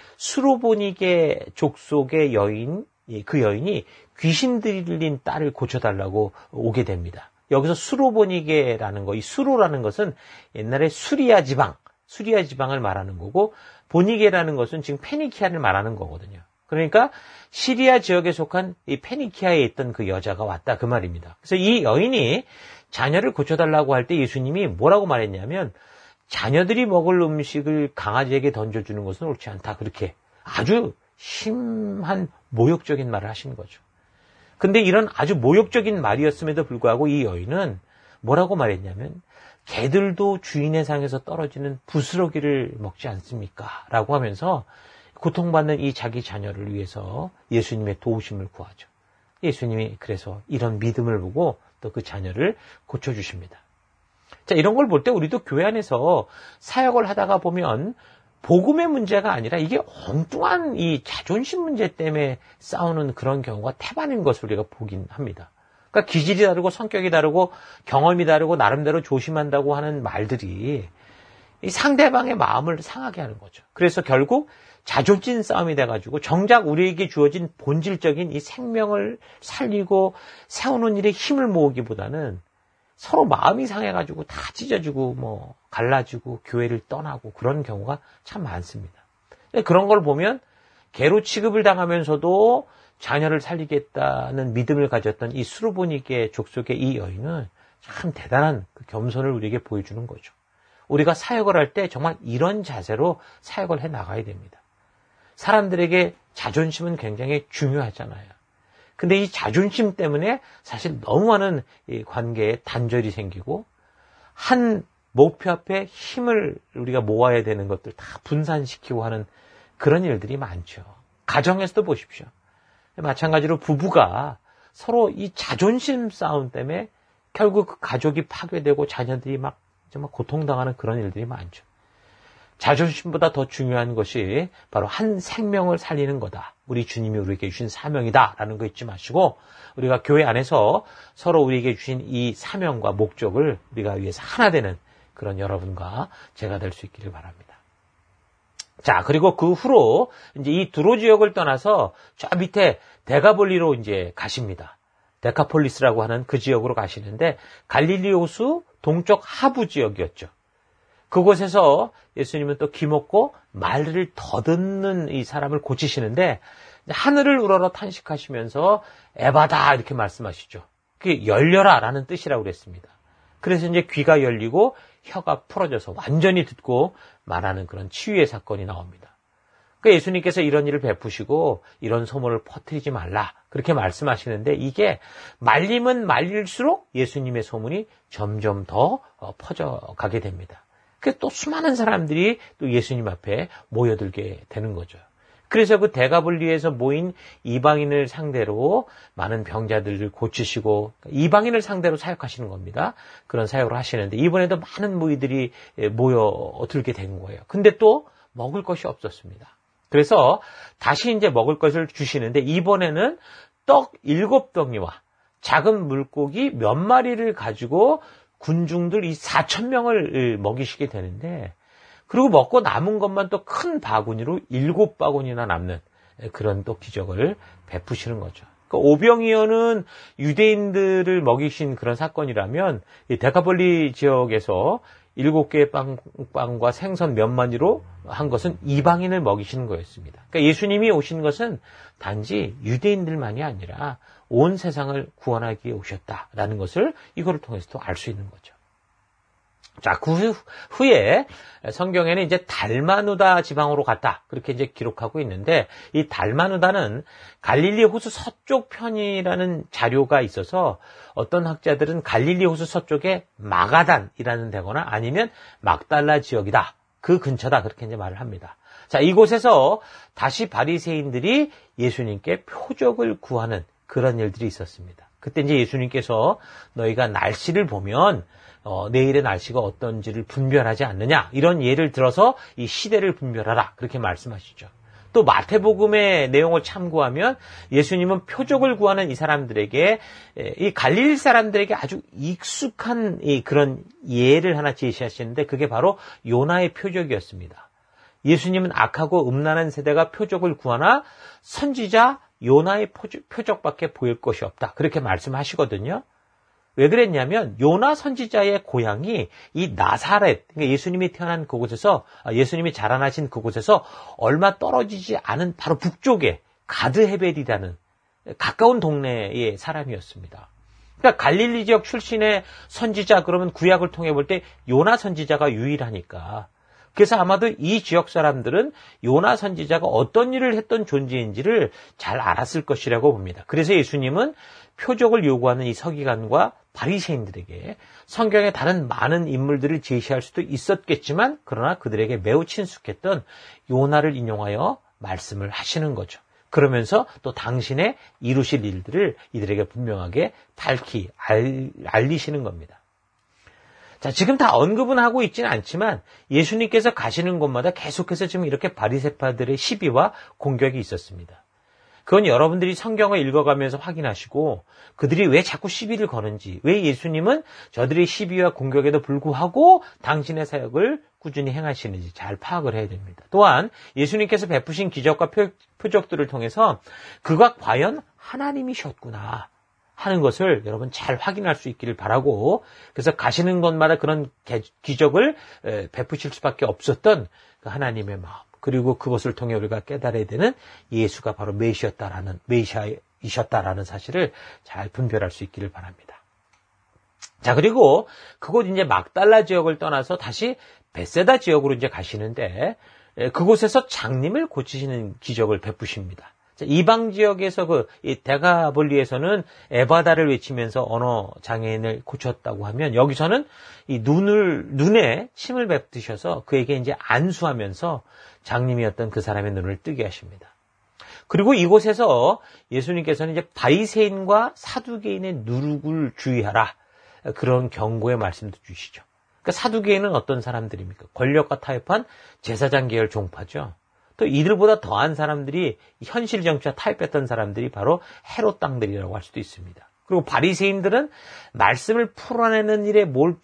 수로보니게 족속의 여인, 그 여인이 귀신 들린 딸을 고쳐달라고 오게 됩니다. 여기서 수로보니게라는 거, 이 수로라는 것은 옛날에 수리아 지방, 수리아 지방을 말하는 거고, 보니게라는 것은 지금 페니키아를 말하는 거거든요. 그러니까 시리아 지역에 속한 이 페니키아에 있던 그 여자가 왔다 그 말입니다. 그래서 이 여인이 자녀를 고쳐달라고 할 때 예수님이 뭐라고 말했냐면 자녀들이 먹을 음식을 강아지에게 던져주는 것은 옳지 않다. 그렇게 아주 심한 모욕적인 말을 하신 거죠. 근데 이런 아주 모욕적인 말이었음에도 불구하고 이 여인은 뭐라고 말했냐면 개들도 주인의 상에서 떨어지는 부스러기를 먹지 않습니까? 라고 하면서 고통받는 이 자기 자녀를 위해서 예수님의 도우심을 구하죠. 예수님이 그래서 이런 믿음을 보고 또 그 자녀를 고쳐주십니다. 자, 이런 걸 볼 때 우리도 교회 안에서 사역을 하다가 보면 복음의 문제가 아니라 이게 엉뚱한 이 자존심 문제 때문에 싸우는 그런 경우가 태반인 것을 우리가 보긴 합니다. 그러니까 기질이 다르고 성격이 다르고 경험이 다르고 나름대로 조심한다고 하는 말들이 이 상대방의 마음을 상하게 하는 거죠. 그래서 결국 자존심 싸움이 돼가지고 정작 우리에게 주어진 본질적인 이 생명을 살리고 세우는 일에 힘을 모으기보다는 서로 마음이 상해가지고 다 찢어지고 뭐 갈라지고 교회를 떠나고 그런 경우가 참 많습니다. 그런 걸 보면 개로 취급을 당하면서도 자녀를 살리겠다는 믿음을 가졌던 이 수르보니게 족속의 이 여인은 참 대단한 그 겸손을 우리에게 보여주는 거죠. 우리가 사역을 할 때 정말 이런 자세로 사역을 해 나가야 됩니다. 사람들에게 자존심은 굉장히 중요하잖아요. 근데 이 자존심 때문에 사실 너무 많은 이 관계에 단절이 생기고 한 목표 앞에 힘을 우리가 모아야 되는 것들 다 분산시키고 하는 그런 일들이 많죠. 가정에서도 보십시오. 마찬가지로 부부가 서로 이 자존심 싸움 때문에 결국 그 가족이 파괴되고 자녀들이 막 정말 고통당하는 그런 일들이 많죠. 자존심보다 더 중요한 것이 바로 한 생명을 살리는 거다. 우리 주님이 우리에게 주신 사명이다라는 거 잊지 마시고 우리가 교회 안에서 서로 우리에게 주신 이 사명과 목적을 우리가 위해서 하나 되는 그런 여러분과 제가 될 수 있기를 바랍니다. 자, 그리고 그 후로 이제 이 두로 지역을 떠나서 저 밑에 데가볼리로 이제 가십니다. 데카폴리스라고 하는 그 지역으로 가시는데 갈릴리 호수 동쪽 하부 지역이었죠. 그곳에서 예수님은 또 기먹고 말을 더듬는 이 사람을 고치시는데 하늘을 우러러 탄식하시면서 에바다 이렇게 말씀하시죠. 그게 열려라라는 뜻이라고 그랬습니다. 그래서 이제 귀가 열리고 혀가 풀어져서 완전히 듣고 말하는 그런 치유의 사건이 나옵니다. 그러니까 예수님께서 이런 일을 베푸시고 이런 소문을 퍼뜨리지 말라 그렇게 말씀하시는데 이게 말리면 말릴수록 예수님의 소문이 점점 더 퍼져가게 됩니다. 그래서 또 수많은 사람들이 또 예수님 앞에 모여들게 되는 거죠. 그래서 그 데가볼리에서 모인 이방인을 상대로 많은 병자들을 고치시고 이방인을 상대로 사역하시는 겁니다. 그런 사역을 하시는데 이번에도 많은 무리들이 모여들게 된 거예요. 근데 또 먹을 것이 없었습니다. 그래서 다시 이제 먹을 것을 주시는데 이번에는 떡 일곱 덩이와 작은 물고기 몇 마리를 가지고 군중들 이 사천 명을 먹이시게 되는데 그리고 먹고 남은 것만 또 큰 바구니로 일곱 바구니나 남는 그런 또 기적을 베푸시는 거죠. 그러니까 오병이어는 유대인들을 먹이신 그런 사건이라면 이 데카폴리 지역에서 일곱 개의 빵, 빵과 생선 몇 마리로 한 것은 이방인을 먹이시는 거였습니다. 그러니까 예수님이 오신 것은 단지 유대인들만이 아니라 온 세상을 구원하기 위해 오셨다라는 것을 이거를 통해서도 알 수 있는 거죠. 자, 그 후에 성경에는 이제 달마누다 지방으로 갔다. 그렇게 이제 기록하고 있는데, 이 달마누다는 갈릴리 호수 서쪽 편이라는 자료가 있어서 어떤 학자들은 갈릴리 호수 서쪽에 마가단이라는 데거나 아니면 막달라 지역이다. 그 근처다. 그렇게 이제 말을 합니다. 자, 이곳에서 다시 바리새인들이 예수님께 표적을 구하는 그런 일들이 있었습니다. 그때 이제 예수님께서 너희가 날씨를 보면 어, 내일의 날씨가 어떤지를 분별하지 않느냐, 이런 예를 들어서 이 시대를 분별하라, 그렇게 말씀하시죠. 또 마태복음의 내용을 참고하면 예수님은 표적을 구하는 이 사람들에게, 이 갈릴리 사람들에게 아주 익숙한 이 그런 예를 하나 제시하시는데, 그게 바로 요나의 표적이었습니다. 예수님은 악하고 음란한 세대가 표적을 구하나 선지자 요나의 표적밖에 보일 것이 없다, 그렇게 말씀하시거든요. 왜 그랬냐면 요나 선지자의 고향이 이 나사렛, 그러니까 예수님이 태어난 그곳에서, 예수님이 자라나신 그곳에서 얼마 떨어지지 않은 바로 북쪽에 가드헤벨이라는 가까운 동네의 사람이었습니다. 그러니까 갈릴리 지역 출신의 선지자, 그러면 구약을 통해 볼 때 요나 선지자가 유일하니까, 그래서 아마도 이 지역 사람들은 요나 선지자가 어떤 일을 했던 존재인지를 잘 알았을 것이라고 봅니다. 그래서 예수님은 표적을 요구하는 이 서기관과 바리새인들에게 성경의 다른 많은 인물들을 제시할 수도 있었겠지만, 그러나 그들에게 매우 친숙했던 요나를 인용하여 말씀을 하시는 거죠. 그러면서 또 당신의 이루실 일들을 이들에게 분명하게 밝히 알, 알리시는 겁니다. 자, 지금 다 언급은 하고 있지는 않지만 예수님께서 가시는 곳마다 계속해서 지금 이렇게 바리새파들의 시비와 공격이 있었습니다. 그건 여러분들이 성경을 읽어가면서 확인하시고, 그들이 왜 자꾸 시비를 거는지, 왜 예수님은 저들의 시비와 공격에도 불구하고 당신의 사역을 꾸준히 행하시는지 잘 파악을 해야 됩니다. 또한 예수님께서 베푸신 기적과 표, 표적들을 통해서 그가 과연 하나님이셨구나 하는 것을 여러분 잘 확인할 수 있기를 바라고, 그래서 가시는 곳마다 그런 기적을 베푸실 수밖에 없었던 그 하나님의 마음, 그리고 그것을 통해 우리가 깨달아야 되는 예수가 바로 메시아였다라는, 메시아이셨다라는 사실을 잘 분별할 수 있기를 바랍니다. 자, 그리고 그곳 이제 막달라 지역을 떠나서 다시 벳세다 지역으로 이제 가시는데, 그곳에서 장님을 고치시는 기적을 베푸십니다. 이방 지역에서 그 데가볼리에서는 에바다를 외치면서 언어 장애인을 고쳤다고 하면, 여기서는 이 눈을 눈에 침을 뱉으셔서 그에게 이제 안수하면서 장님이었던 그 사람의 눈을 뜨게 하십니다. 그리고 이곳에서 예수님께서는 이제 바리새인과 사두개인의 누룩을 주의하라, 그런 경고의 말씀도 주시죠. 그러니까 사두개인은 어떤 사람들입니까? 권력과 타협한 제사장 계열 종파죠. 또 이들보다 더한 사람들이, 현실 정치와 타협했던 사람들이 바로 헤롯 당들이라고 할 수도 있습니다. 그리고 바리새인들은 말씀을 풀어내는 일에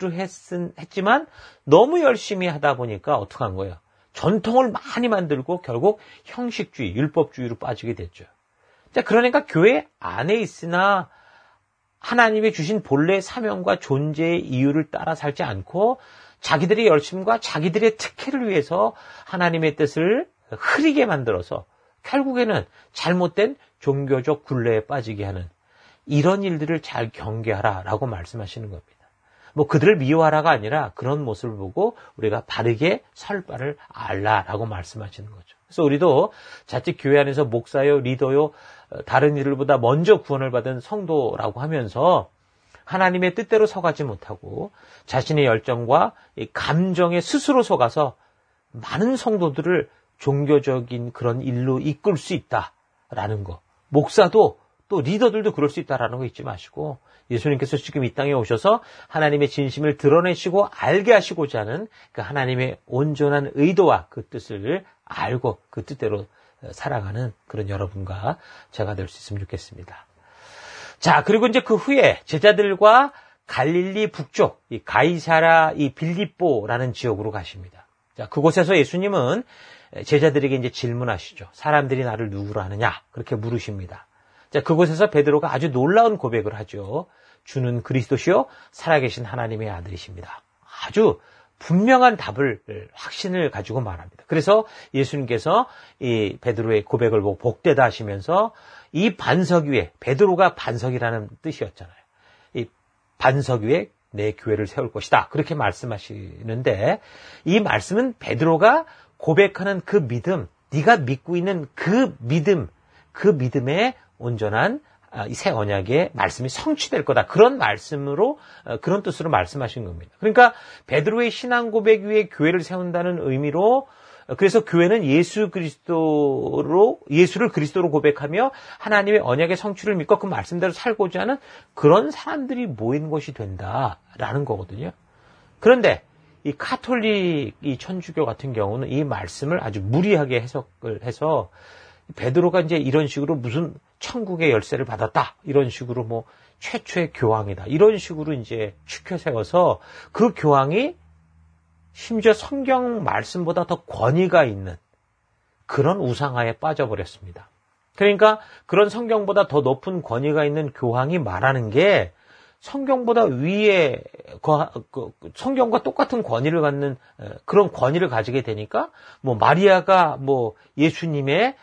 몰두했지만 너무 열심히 하다 보니까 어떻게 한 거예요? 전통을 많이 만들고 결국 형식주의, 율법주의로 빠지게 됐죠. 자, 그러니까 교회 안에 있으나 하나님이 주신 본래 사명과 존재의 이유를 따라 살지 않고 자기들의 열심과 자기들의 특혜를 위해서 하나님의 뜻을 흐리게 만들어서 결국에는 잘못된 종교적 굴레에 빠지게 하는 이런 일들을 잘 경계하라라고 말씀하시는 겁니다. 뭐 그들을 미워하라가 아니라 그런 모습을 보고 우리가 바르게 설 바를 알라라고 말씀하시는 거죠. 그래서 우리도 자칫 교회 안에서 목사요, 리더요, 다른 이들보다 먼저 구원을 받은 성도라고 하면서 하나님의 뜻대로 서가지 못하고 자신의 열정과 감정에 스스로 속아서 많은 성도들을 종교적인 그런 일로 이끌 수 있다라는 거. 목사도 또 리더들도 그럴 수 있다라는 거 잊지 마시고, 예수님께서 지금 이 땅에 오셔서 하나님의 진심을 드러내시고 알게 하시고자 하는 그 하나님의 온전한 의도와 그 뜻을 알고 그 뜻대로 살아가는 그런 여러분과 제가 될 수 있으면 좋겠습니다. 자, 그리고 이제 그 후에 제자들과 갈릴리 북쪽 이 가이사라 이 빌립보라는 지역으로 가십니다. 자, 그곳에서 예수님은 제자들에게 이제 질문하시죠. 사람들이 나를 누구로 하느냐? 그렇게 물으십니다. 자, 그곳에서 베드로가 아주 놀라운 고백을 하죠. 주는 그리스도시요 살아계신 하나님의 아들이십니다. 아주 분명한 답을 확신을 가지고 말합니다. 그래서 예수님께서 이 베드로의 고백을 보고 복되다 하시면서 이 반석 위에, 베드로가 반석이라는 뜻이었잖아요. 이 반석 위에 내 교회를 세울 것이다. 그렇게 말씀하시는데 이 말씀은 베드로가 고백하는 그 믿음, 네가 믿고 있는 그 믿음, 그 믿음의 온전한 이 새 언약의 말씀이 성취될 거다. 그런 말씀으로, 그런 뜻으로 말씀하신 겁니다. 그러니까 베드로의 신앙 고백 위에 교회를 세운다는 의미로, 그래서 교회는 예수 그리스도로, 예수를 그리스도로 고백하며 하나님의 언약의 성취를 믿고 그 말씀대로 살고자 하는 그런 사람들이 모인 것이 된다라는 거거든요. 그런데 이 카톨릭, 이 천주교 같은 경우는 이 말씀을 아주 무리하게 해석을 해서 베드로가 이제 이런 식으로 무슨 천국의 열쇠를 받았다. 이런 식으로 뭐 최초의 교황이다. 이런 식으로 이제 추켜 세워서 그 교황이 심지어 성경 말씀보다 더 권위가 있는 그런 우상화에 빠져버렸습니다. 그러니까 그런 성경보다 더 높은 권위가 있는 교황이 말하는 게 성경보다 위에 성경과 똑같은 권위를 갖는 그런 권위를 가지게 되니까 뭐 마리아가 뭐 예수님의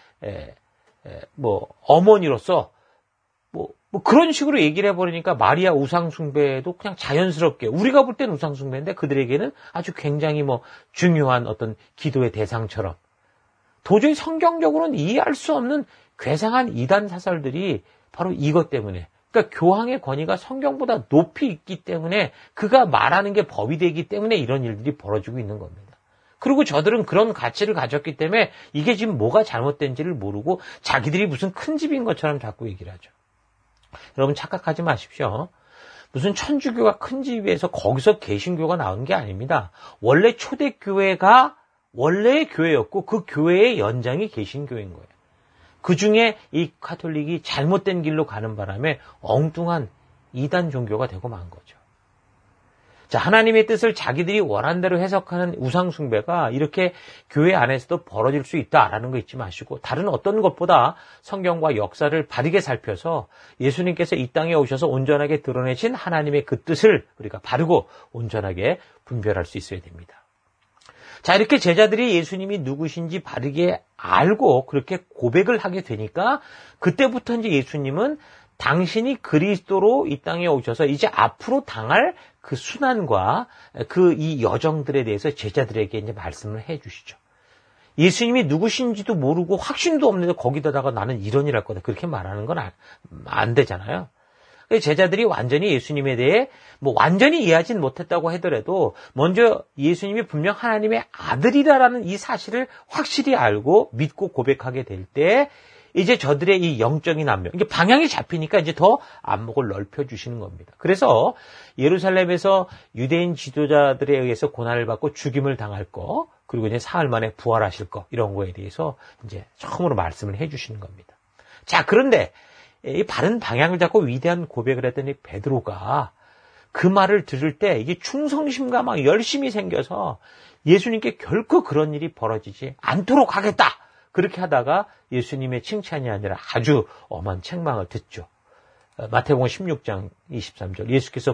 뭐 어머니로서 뭐, 뭐 그런 식으로 얘기를 해버리니까 마리아 우상숭배도 그냥 자연스럽게 우리가 볼 때는 우상숭배인데 그들에게는 아주 굉장히 뭐 중요한 어떤 기도의 대상처럼 도저히 성경적으로는 이해할 수 없는 괴상한 이단 사설들이 바로 이것 때문에 그러니까 교황의 권위가 성경보다 높이 있기 때문에 그가 말하는 게 법이 되기 때문에 이런 일들이 벌어지고 있는 겁니다. 그리고 저들은 그런 가치를 가졌기 때문에 이게 지금 뭐가 잘못된지를 모르고 자기들이 무슨 큰 집인 것처럼 자꾸 얘기를 하죠. 여러분 착각하지 마십시오. 무슨 천주교가 큰 집에서 거기서 개신교가 나온 게 아닙니다. 원래 초대교회가 원래의 교회였고 그 교회의 연장이 개신교인 거예요. 그중에 이 카톨릭이 잘못된 길로 가는 바람에 엉뚱한 이단 종교가 되고 만 거죠. 자, 하나님의 뜻을 자기들이 원하는 대로 해석하는 우상숭배가 이렇게 교회 안에서도 벌어질 수 있다라는 거 잊지 마시고 다른 어떤 것보다 성경과 역사를 바르게 살펴서 예수님께서 이 땅에 오셔서 온전하게 드러내신 하나님의 그 뜻을 우리가 바르고 온전하게 분별할 수 있어야 됩니다. 자, 이렇게 제자들이 예수님이 누구신지 바르게 알고 그렇게 고백을 하게 되니까 그때부터 이제 예수님은 당신이 그리스도로 이 땅에 오셔서 이제 앞으로 당할 그 순환과 그 이 여정들에 대해서 제자들에게 이제 말씀을 해 주시죠. 예수님이 누구신지도 모르고 확신도 없는데 거기다가 나는 이런 일 할 거다. 그렇게 말하는 건 안 되잖아요. 제자들이 완전히 예수님에 대해 뭐 완전히 이해하진 못했다고 하더라도 먼저 예수님이 분명 하나님의 아들이라는 이 사실을 확실히 알고 믿고 고백하게 될 때 이제 저들의 이 영적인 안목, 이게 방향이 잡히니까 이제 더 안목을 넓혀주시는 겁니다. 그래서 예루살렘에서 유대인 지도자들에 의해서 고난을 받고 죽임을 당할 거, 그리고 이제 사흘 만에 부활하실 거, 이런 거에 대해서 이제 처음으로 말씀을 해주시는 겁니다. 자, 그런데 이 바른 방향을 잡고 위대한 고백을 했던 이 베드로가 그 말을 들을 때 이게 충성심과 막 열심이 생겨서 예수님께 결코 그런 일이 벌어지지 않도록 하겠다. 그렇게 하다가 예수님의 칭찬이 아니라 아주 엄한 책망을 듣죠. 마태복음 십육 장 이십삼 절 예수께서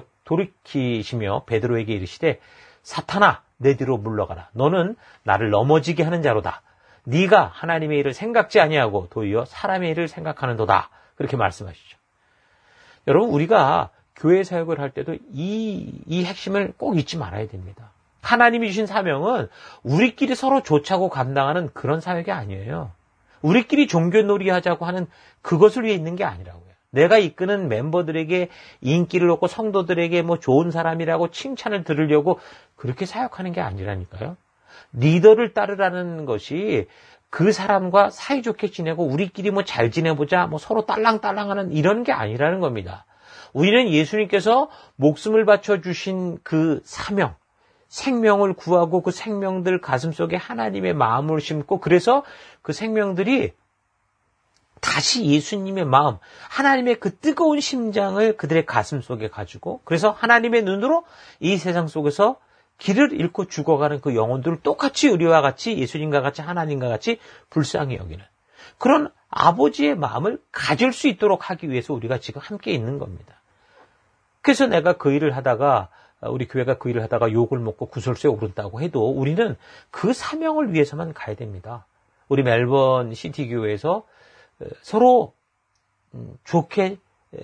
돌이키시며 베드로에게 이르시되 사탄아 내 뒤로 물러가라. 너는 나를 넘어지게 하는 자로다. 네가 하나님의 일을 생각지 아니하고 도리어 사람의 일을 생각하는도다. 그렇게 말씀하시죠. 여러분 우리가 교회 사역을 할 때도 이, 이 핵심을 꼭 잊지 말아야 됩니다. 하나님이 주신 사명은 우리끼리 서로 조차고 감당하는 그런 사역이 아니에요. 우리끼리 종교놀이 하자고 하는 그것을 위해 있는 게 아니라고요. 내가 이끄는 멤버들에게 인기를 얻고 성도들에게 뭐 좋은 사람이라고 칭찬을 들으려고 그렇게 사역하는 게 아니라니까요. 리더를 따르라는 것이 그 사람과 사이좋게 지내고 우리끼리 뭐 잘 지내보자 뭐 서로 딸랑딸랑하는 이런 게 아니라는 겁니다. 우리는 예수님께서 목숨을 바쳐주신 그 사명, 생명을 구하고 그 생명들 가슴속에 하나님의 마음을 심고 그래서 그 생명들이 다시 예수님의 마음, 하나님의 그 뜨거운 심장을 그들의 가슴속에 가지고 그래서 하나님의 눈으로 이 세상 속에서 길을 잃고 죽어가는 그 영혼들을 똑같이 우리와 같이 예수님과 같이 하나님과 같이 불쌍히 여기는 그런 아버지의 마음을 가질 수 있도록 하기 위해서 우리가 지금 함께 있는 겁니다. 그래서 내가 그 일을 하다가 우리 교회가 그 일을 하다가 욕을 먹고 구설수에 오른다고 해도 우리는 그 사명을 위해서만 가야 됩니다. 우리 멜번 시티 교회에서 서로 좋게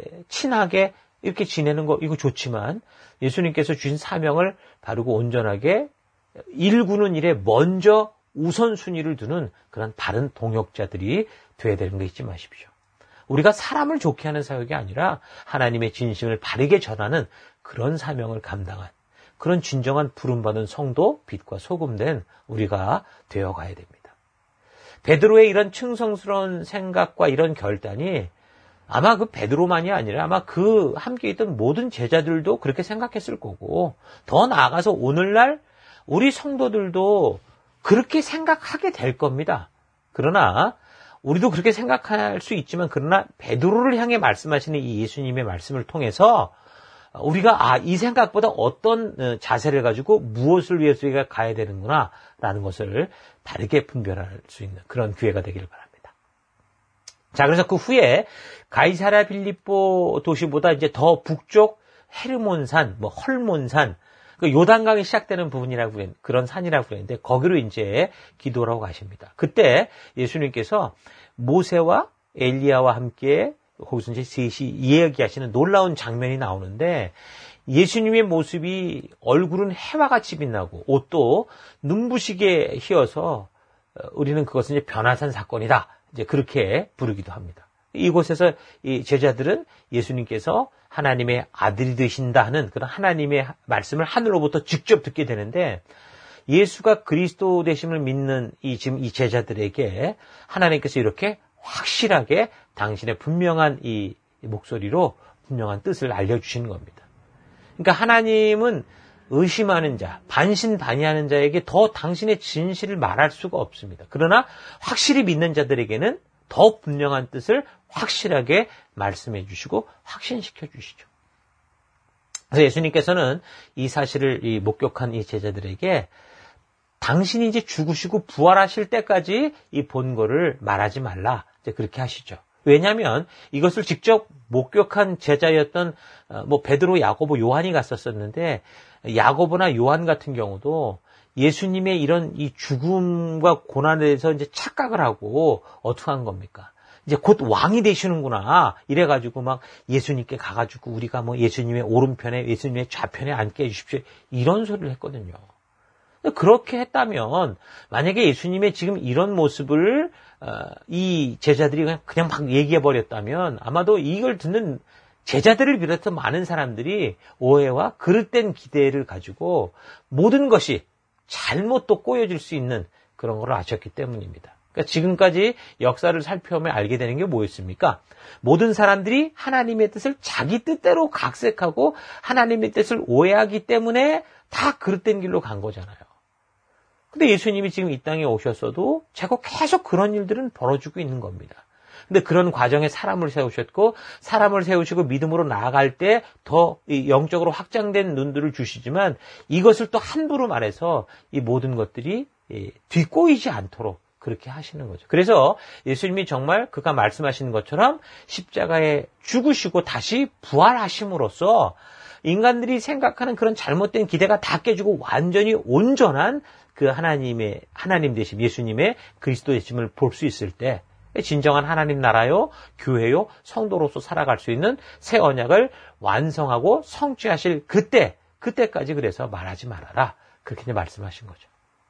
친하게 이렇게 지내는 거 이거 좋지만 예수님께서 주신 사명을 바르고 온전하게 일구는 일에 먼저 우선순위를 두는 그런 바른 동역자들이 되어야 되는 거 잊지 마십시오. 우리가 사람을 좋게 하는 사역이 아니라 하나님의 진심을 바르게 전하는 그런 사명을 감당한 그런 진정한 부름받은 성도, 빛과 소금된 우리가 되어가야 됩니다. 베드로의 이런 충성스러운 생각과 이런 결단이 아마 그 베드로만이 아니라 아마 그 함께 있던 모든 제자들도 그렇게 생각했을 거고 더 나아가서 오늘날 우리 성도들도 그렇게 생각하게 될 겁니다. 그러나 우리도 그렇게 생각할 수 있지만 그러나 베드로를 향해 말씀하시는 이 예수님의 말씀을 통해서 우리가 아, 이 생각보다 어떤 자세를 가지고 무엇을 위해서 우리가 가야 되는구나 라는 것을 다르게 분별할 수 있는 그런 기회가 되기를 바랍니다. 자, 그래서 그 후에 가이사랴 빌립보 도시보다 이제 더 북쪽 헤르몬산, 뭐 헐몬산, 그 요단강이 시작되는 부분이라고 그랬, 그런 산이라고 그랬는데 거기로 이제 기도를 하고 가십니다. 그때 예수님께서 모세와 엘리야와 함께 거기서 이제 셋이 이야기하시는 놀라운 장면이 나오는데 예수님의 모습이 얼굴은 해와 같이 빛나고 옷도 눈부시게 휘어서 우리는 그것은 이제 변화산 사건이다. 이제 그렇게 부르기도 합니다. 이곳에서 이 제자들은 예수님께서 하나님의 아들이 되신다 하는 그런 하나님의 말씀을 하늘로부터 직접 듣게 되는데 예수가 그리스도 되심을 믿는 이 지금 이 제자들에게 하나님께서 이렇게 확실하게 당신의 분명한 이 목소리로 분명한 뜻을 알려주시는 겁니다. 그러니까 하나님은 의심하는 자, 반신반의하는 자에게 더 당신의 진실을 말할 수가 없습니다. 그러나 확실히 믿는 자들에게는 더 분명한 뜻을 확실하게 말씀해 주시고 확신시켜 주시죠. 그래서 예수님께서는 이 사실을 이 목격한 이 제자들에게 당신이 이제 죽으시고 부활하실 때까지 이 본거를 말하지 말라. 이제 그렇게 하시죠. 왜냐하면 이것을 직접 목격한 제자였던 뭐 베드로, 야고보, 요한이 갔었었는데 야고보나 요한 같은 경우도 예수님의 이런 이 죽음과 고난에 대해서 이제 착각을 하고 어떻게 한 겁니까? 이제 곧 왕이 되시는구나. 이래가지고 막 예수님께 가가지고 우리가 뭐 예수님의 오른편에 예수님의 좌편에 앉게 해주십시오. 이런 소리를 했거든요. 그렇게 했다면 만약에 예수님의 지금 이런 모습을 이 제자들이 그냥, 그냥 막 얘기해버렸다면 아마도 이걸 듣는 제자들을 비롯해서 많은 사람들이 오해와 그릇된 기대를 가지고 모든 것이 잘못 또 꼬여질 수 있는 그런 걸 아셨기 때문입니다. 그러니까 지금까지 역사를 살펴보면 알게 되는 게 뭐였습니까? 모든 사람들이 하나님의 뜻을 자기 뜻대로 각색하고 하나님의 뜻을 오해하기 때문에 다 그릇된 길로 간 거잖아요. 근데 예수님이 지금 이 땅에 오셨어도 자꾸 계속 그런 일들은 벌어지고 있는 겁니다. 근데 그런 과정에 사람을 세우셨고 사람을 세우시고 믿음으로 나아갈 때 더 영적으로 확장된 눈들을 주시지만 이것을 또 함부로 말해서 이 모든 것들이 뒷꼬이지 않도록 그렇게 하시는 거죠. 그래서 예수님이 정말 그가 말씀하시는 것처럼 십자가에 죽으시고 다시 부활하심으로써 인간들이 생각하는 그런 잘못된 기대가 다 깨지고 완전히 온전한 그 하나님의 하나님 되심, 예수님의 그리스도 되심을 볼 수 있을 때 진정한 하나님 나라요, 교회요, 성도로서 살아갈 수 있는 새 언약을 완성하고 성취하실 그때, 그때까지 그래서 말하지 말아라. 그렇게 이제 말씀하신 거죠.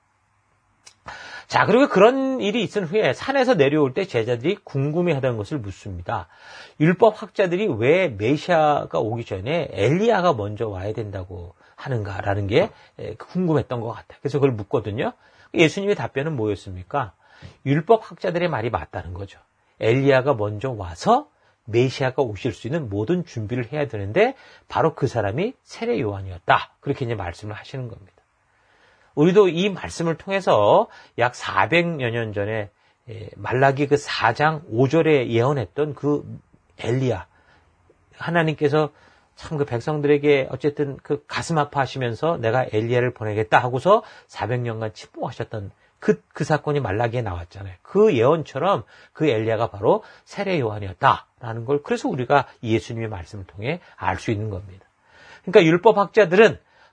자, 그리고 그런 일이 있은 후에 산에서 내려올 때 제자들이 궁금해하던 것을 묻습니다. 율법 학자들이 왜 메시아가 오기 전에 엘리야가 먼저 와야 된다고 하는가라는 게 궁금했던 것 같아요. 그래서 그걸 묻거든요. 예수님의 답변은 뭐였습니까? 율법 학자들의 말이 맞다는 거죠. 엘리야가 먼저 와서 메시아가 오실 수 있는 모든 준비를 해야 되는데 바로 그 사람이 세례 요한이었다. 그렇게 이제 말씀을 하시는 겁니다. 우리도 이 말씀을 통해서 약 사백여 년 전에 말라기 그 사 장 오 절에 예언했던 그 엘리야, 하나님께서 참 그 백성들에게 어쨌든 그 가슴 아파하시면서 내가 엘리야를 보내겠다 하고서 사백 년간 침묵하셨던 그, 그 사건이 말라기에 나왔잖아요. 그 예언처럼 그 엘리야가 바로 세례 요한이었다라는 걸 그래서 우리가 예수님의 말씀을 통해 알 수 있는 겁니다. 그러니까 율법학자들은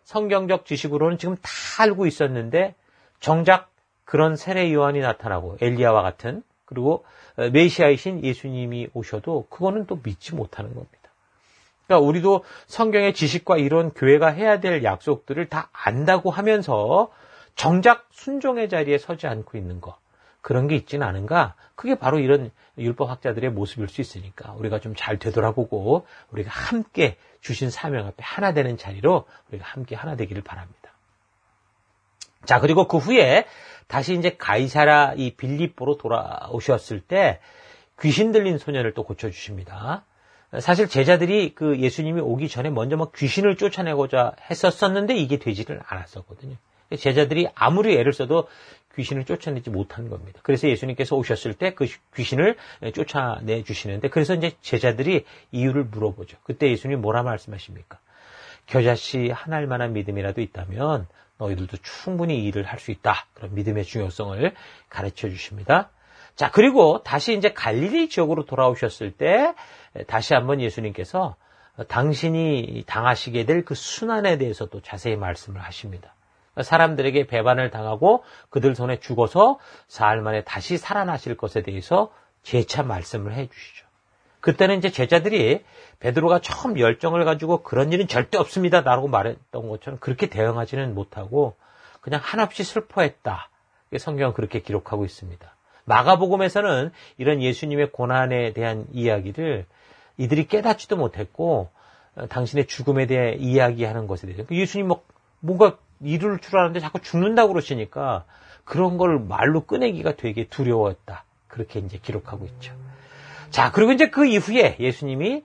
성경적 지식으로는 지금 다 알고 있었는데 정작 그런 세례 요한이 나타나고 엘리야와 같은 그리고 메시아이신 예수님이 오셔도 그거는 또 믿지 못하는 겁니다. 그러니까 우리도 성경의 지식과 이런 교회가 해야 될 약속들을 다 안다고 하면서 정작 순종의 자리에 서지 않고 있는 거, 그런 게 있지는 않은가? 그게 바로 이런 율법학자들의 모습일 수 있으니까 우리가 좀 잘 되돌아보고 우리가 함께 주신 사명 앞에 하나 되는 자리로 우리가 함께 하나 되기를 바랍니다. 자, 그리고 그 후에 다시 이제 가이사라 이 빌립보로 돌아오셨을 때 귀신 들린 소년을 또 고쳐주십니다. 사실 제자들이 그 예수님이 오기 전에 먼저 막 귀신을 쫓아내고자 했었었는데 이게 되지를 않았었거든요. 제자들이 아무리 애를 써도 귀신을 쫓아내지 못한 겁니다. 그래서 예수님께서 오셨을 때 그 귀신을 쫓아내 주시는데, 그래서 이제 제자들이 이유를 물어보죠. 그때 예수님이 뭐라 말씀하십니까? 겨자씨 하나일 만한 믿음이라도 있다면 너희들도 충분히 이 일을 할 수 있다. 그런 믿음의 중요성을 가르쳐 주십니다. 자, 그리고 다시 이제 갈릴리 지역으로 돌아오셨을 때 다시 한번 예수님께서 당신이 당하시게 될 그 순환에 대해서도 자세히 말씀을 하십니다. 사람들에게 배반을 당하고 그들 손에 죽어서 사흘 만에 다시 살아나실 것에 대해서 재차 말씀을 해 주시죠. 그때는 이제 제자들이 베드로가 처음 열정을 가지고 그런 일은 절대 없습니다 라고 말했던 것처럼 그렇게 대응하지는 못하고 그냥 한없이 슬퍼했다. 성경은 그렇게 기록하고 있습니다. 마가복음에서는 이런 예수님의 고난에 대한 이야기를 이들이 깨닫지도 못했고 당신의 죽음에 대해 이야기하는 것에 대해서 예수님 뭐 뭔가 이룰 줄 알았는데 자꾸 죽는다고 그러시니까 그런 걸 말로 꺼내기가 되게 두려웠다. 그렇게 이제 기록하고 있죠. 자, 그리고 이제 그 이후에 예수님이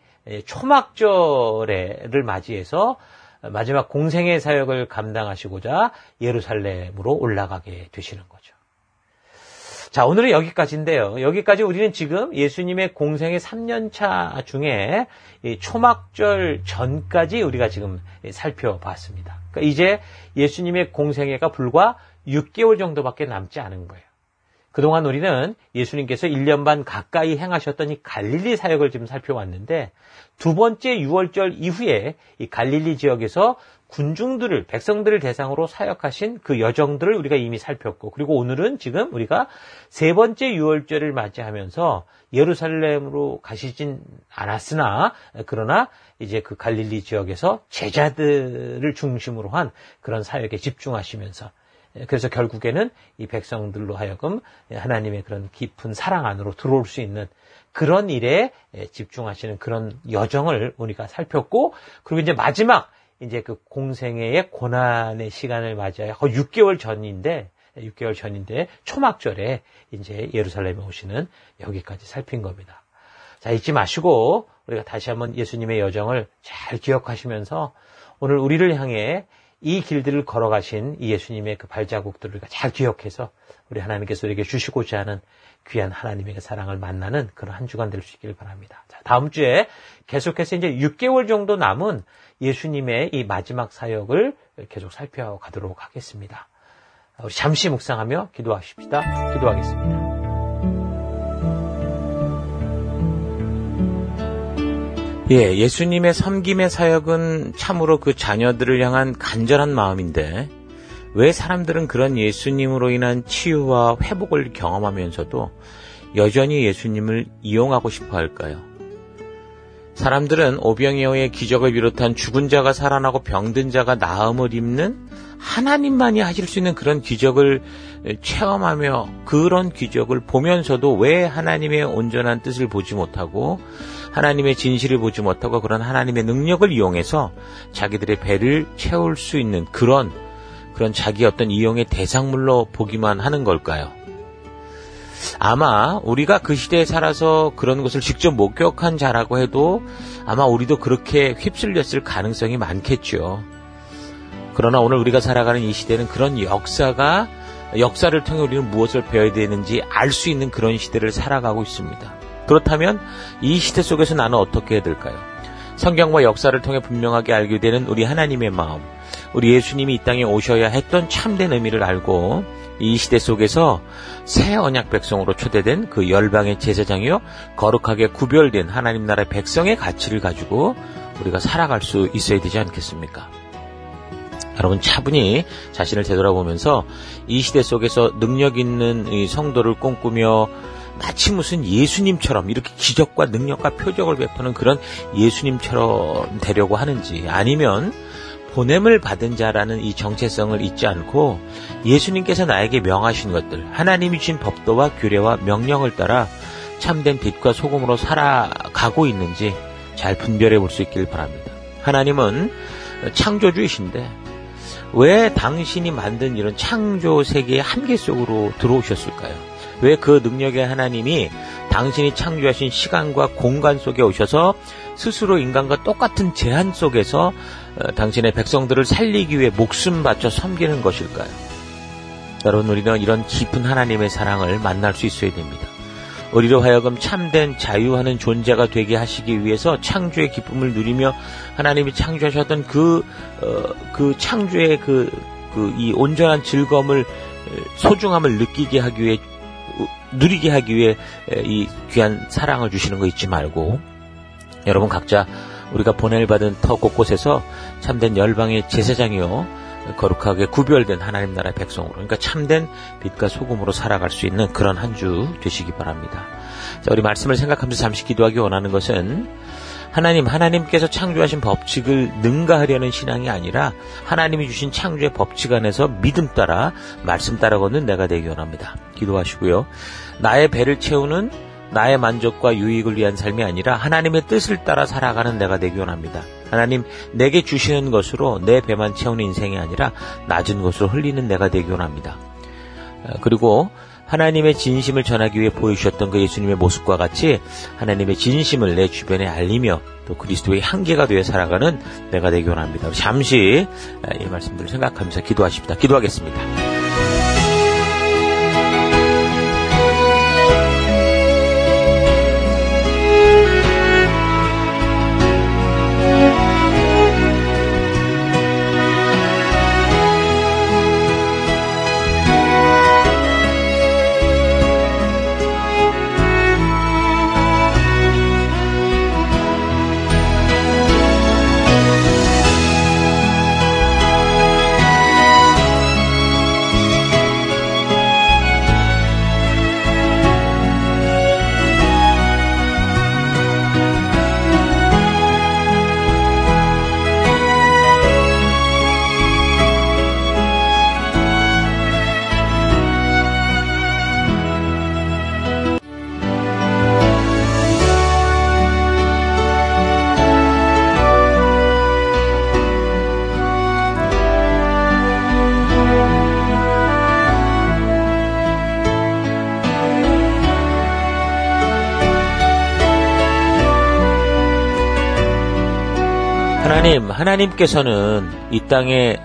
초막절을 맞이해서 마지막 공생의 사역을 감당하시고자 예루살렘으로 올라가게 되시는 거죠. 자, 오늘은 여기까지인데요. 여기까지 우리는 지금 예수님의 공생의 삼 년 차 중에 초막절 전까지 우리가 지금 살펴봤습니다. 그러니까 이제 예수님의 공생애가 불과 육 개월 정도밖에 남지 않은 거예요. 그동안 우리는 예수님께서 일 년 반 가까이 행하셨던 이 갈릴리 사역을 지금 살펴왔는데 두 번째 유월절 이후에 이 갈릴리 지역에서 군중들을, 백성들을 대상으로 사역하신 그 여정들을 우리가 이미 살폈고, 그리고 오늘은 지금 우리가 세 번째 유월절을 맞이하면서 예루살렘으로 가시진 않았으나 그러나 이제 그 갈릴리 지역에서 제자들을 중심으로 한 그런 사역에 집중하시면서, 그래서 결국에는 이 백성들로 하여금 하나님의 그런 깊은 사랑 안으로 들어올 수 있는 그런 일에 집중하시는 그런 여정을 우리가 살폈고, 그리고 이제 마지막 이제 그 공생애의 고난의 시간을 맞이하여 거의 육 개월 전인데, 육 개월 전인데 초막절에 이제 예루살렘에 오시는 여기까지 살핀 겁니다. 자, 잊지 마시고 우리가 다시 한번 예수님의 여정을 잘 기억하시면서 오늘 우리를 향해 이 길들을 걸어가신 이 예수님의 그 발자국들을 잘 기억해서 우리 하나님께서 우리에게 주시고자 하는 귀한 하나님의 사랑을 만나는 그런 한 주간 될 수 있기를 바랍니다. 자, 다음 주에 계속해서 이제 육 개월 정도 남은 예수님의 이 마지막 사역을 계속 살펴가도록 하겠습니다. 우리 잠시 묵상하며 기도하십시다. 기도하겠습니다. 예, 예수님의 섬김의 사역은 참으로 그 자녀들을 향한 간절한 마음인데 왜 사람들은 그런 예수님으로 인한 치유와 회복을 경험하면서도 여전히 예수님을 이용하고 싶어 할까요? 사람들은 오병이어의 기적을 비롯한 죽은 자가 살아나고 병든 자가 나음을 입는 하나님만이 하실 수 있는 그런 기적을 체험하며 그런 기적을 보면서도 왜 하나님의 온전한 뜻을 보지 못하고 하나님의 진실을 보지 못하고 그런 하나님의 능력을 이용해서 자기들의 배를 채울 수 있는 그런 그런 자기 어떤 이용의 대상물로 보기만 하는 걸까요? 아마 우리가 그 시대에 살아서 그런 것을 직접 목격한 자라고 해도 아마 우리도 그렇게 휩쓸렸을 가능성이 많겠죠. 그러나 오늘 우리가 살아가는 이 시대는 그런 역사가 역사를 통해 우리는 무엇을 배워야 되는지 알 수 있는 그런 시대를 살아가고 있습니다. 그렇다면 이 시대 속에서 나는 어떻게 해야 될까요? 성경과 역사를 통해 분명하게 알게 되는 우리 하나님의 마음, 우리 예수님이 이 땅에 오셔야 했던 참된 의미를 알고 이 시대 속에서 새 언약 백성으로 초대된 그 열방의 제사장이요 거룩하게 구별된 하나님 나라의 백성의 가치를 가지고 우리가 살아갈 수 있어야 되지 않겠습니까? 여러분 차분히 자신을 되돌아보면서 이 시대 속에서 능력 있는 이 성도를 꿈꾸며 마치 무슨 예수님처럼 이렇게 기적과 능력과 표적을 베푸는 그런 예수님처럼 되려고 하는지, 아니면 보냄을 받은 자라는 이 정체성을 잊지 않고 예수님께서 나에게 명하신 것들, 하나님이 주신 법도와 규례와 명령을 따라 참된 빛과 소금으로 살아가고 있는지 잘 분별해 볼 수 있길 바랍니다. 하나님은 창조주이신데 왜 당신이 만든 이런 창조 세계의 한계 속으로 들어오셨을까요? 왜 그 능력의 하나님이 당신이 창조하신 시간과 공간 속에 오셔서 스스로 인간과 똑같은 제한 속에서 당신의 백성들을 살리기 위해 목숨 바쳐 섬기는 것일까요? 여러분, 우리는 이런 깊은 하나님의 사랑을 만날 수 있어야 됩니다. 우리로 하여금 참된 자유하는 존재가 되게 하시기 위해서 창조의 기쁨을 누리며 하나님이 창조하셨던 그, 어, 그 창조의 그, 그, 이 온전한 즐거움을, 소중함을 느끼게 하기 위해, 누리게 하기 위해 이 귀한 사랑을 주시는 거 잊지 말고, 여러분 각자 우리가 보냄을 받은 터 곳곳에서 참된 열방의 제사장이요, 거룩하게 구별된 하나님 나라의 백성으로, 그러니까 참된 빛과 소금으로 살아갈 수 있는 그런 한 주 되시기 바랍니다. 자, 우리 말씀을 생각하면서 잠시 기도하기 원하는 것은 하나님, 하나님께서 창조하신 법칙을 능가하려는 신앙이 아니라 하나님이 주신 창조의 법칙 안에서 믿음 따라 말씀 따라 걷는 내가 되기 원합니다. 기도하시고요. 나의 배를 채우는 나의 만족과 유익을 위한 삶이 아니라 하나님의 뜻을 따라 살아가는 내가 되기 원합니다. 하나님, 내게 주시는 것으로 내 배만 채우는 인생이 아니라 낮은 것으로 흘리는 내가 되기 원합니다. 그리고 하나님의 진심을 전하기 위해 보여주셨던 그 예수님의 모습과 같이 하나님의 진심을 내 주변에 알리며 또 그리스도의 향기가 되어 살아가는 내가 되기 원합니다. 잠시 이 말씀들을 생각하면서 기도하십니다. 기도하겠습니다. 하나님, 하나님께서는 이 땅에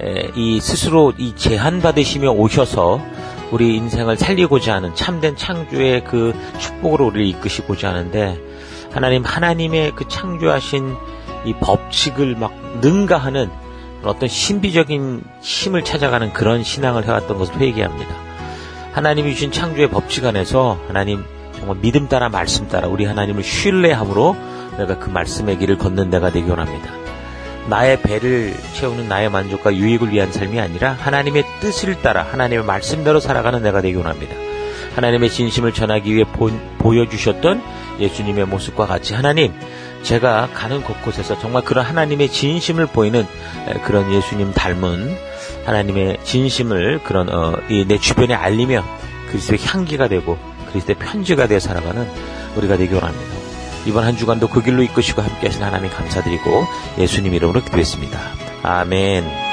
이 스스로 이 제한받으시며 오셔서 우리 인생을 살리고자 하는 참된 창조의 그 축복으로 우리를 이끄시고자 하는데, 하나님, 하나님의 그 창조하신 이 법칙을 막 능가하는 어떤 신비적인 힘을 찾아가는 그런 신앙을 해왔던 것을 회개합니다. 하나님이 주신 창조의 법칙 안에서 하나님 정말 믿음 따라 말씀 따라 우리 하나님을 신뢰함으로 내가 그 말씀의 길을 걷는 데가 되기 원합니다. 나의 배를 채우는 나의 만족과 유익을 위한 삶이 아니라 하나님의 뜻을 따라 하나님의 말씀대로 살아가는 내가 되기 원합니다. 하나님의 진심을 전하기 위해 보, 보여주셨던 예수님의 모습과 같이 하나님, 제가 가는 곳곳에서 정말 그런 하나님의 진심을 보이는 그런 예수님 닮은 하나님의 진심을 그런 어, 이 내 주변에 알리며 그리스도의 향기가 되고 그리스도의 편지가 되어 살아가는 우리가 되기 원합니다. 이번 한 주간도 그 길로 이끄시고 함께 하신 하나님 감사드리고 예수님 이름으로 기도했습니다. 아멘.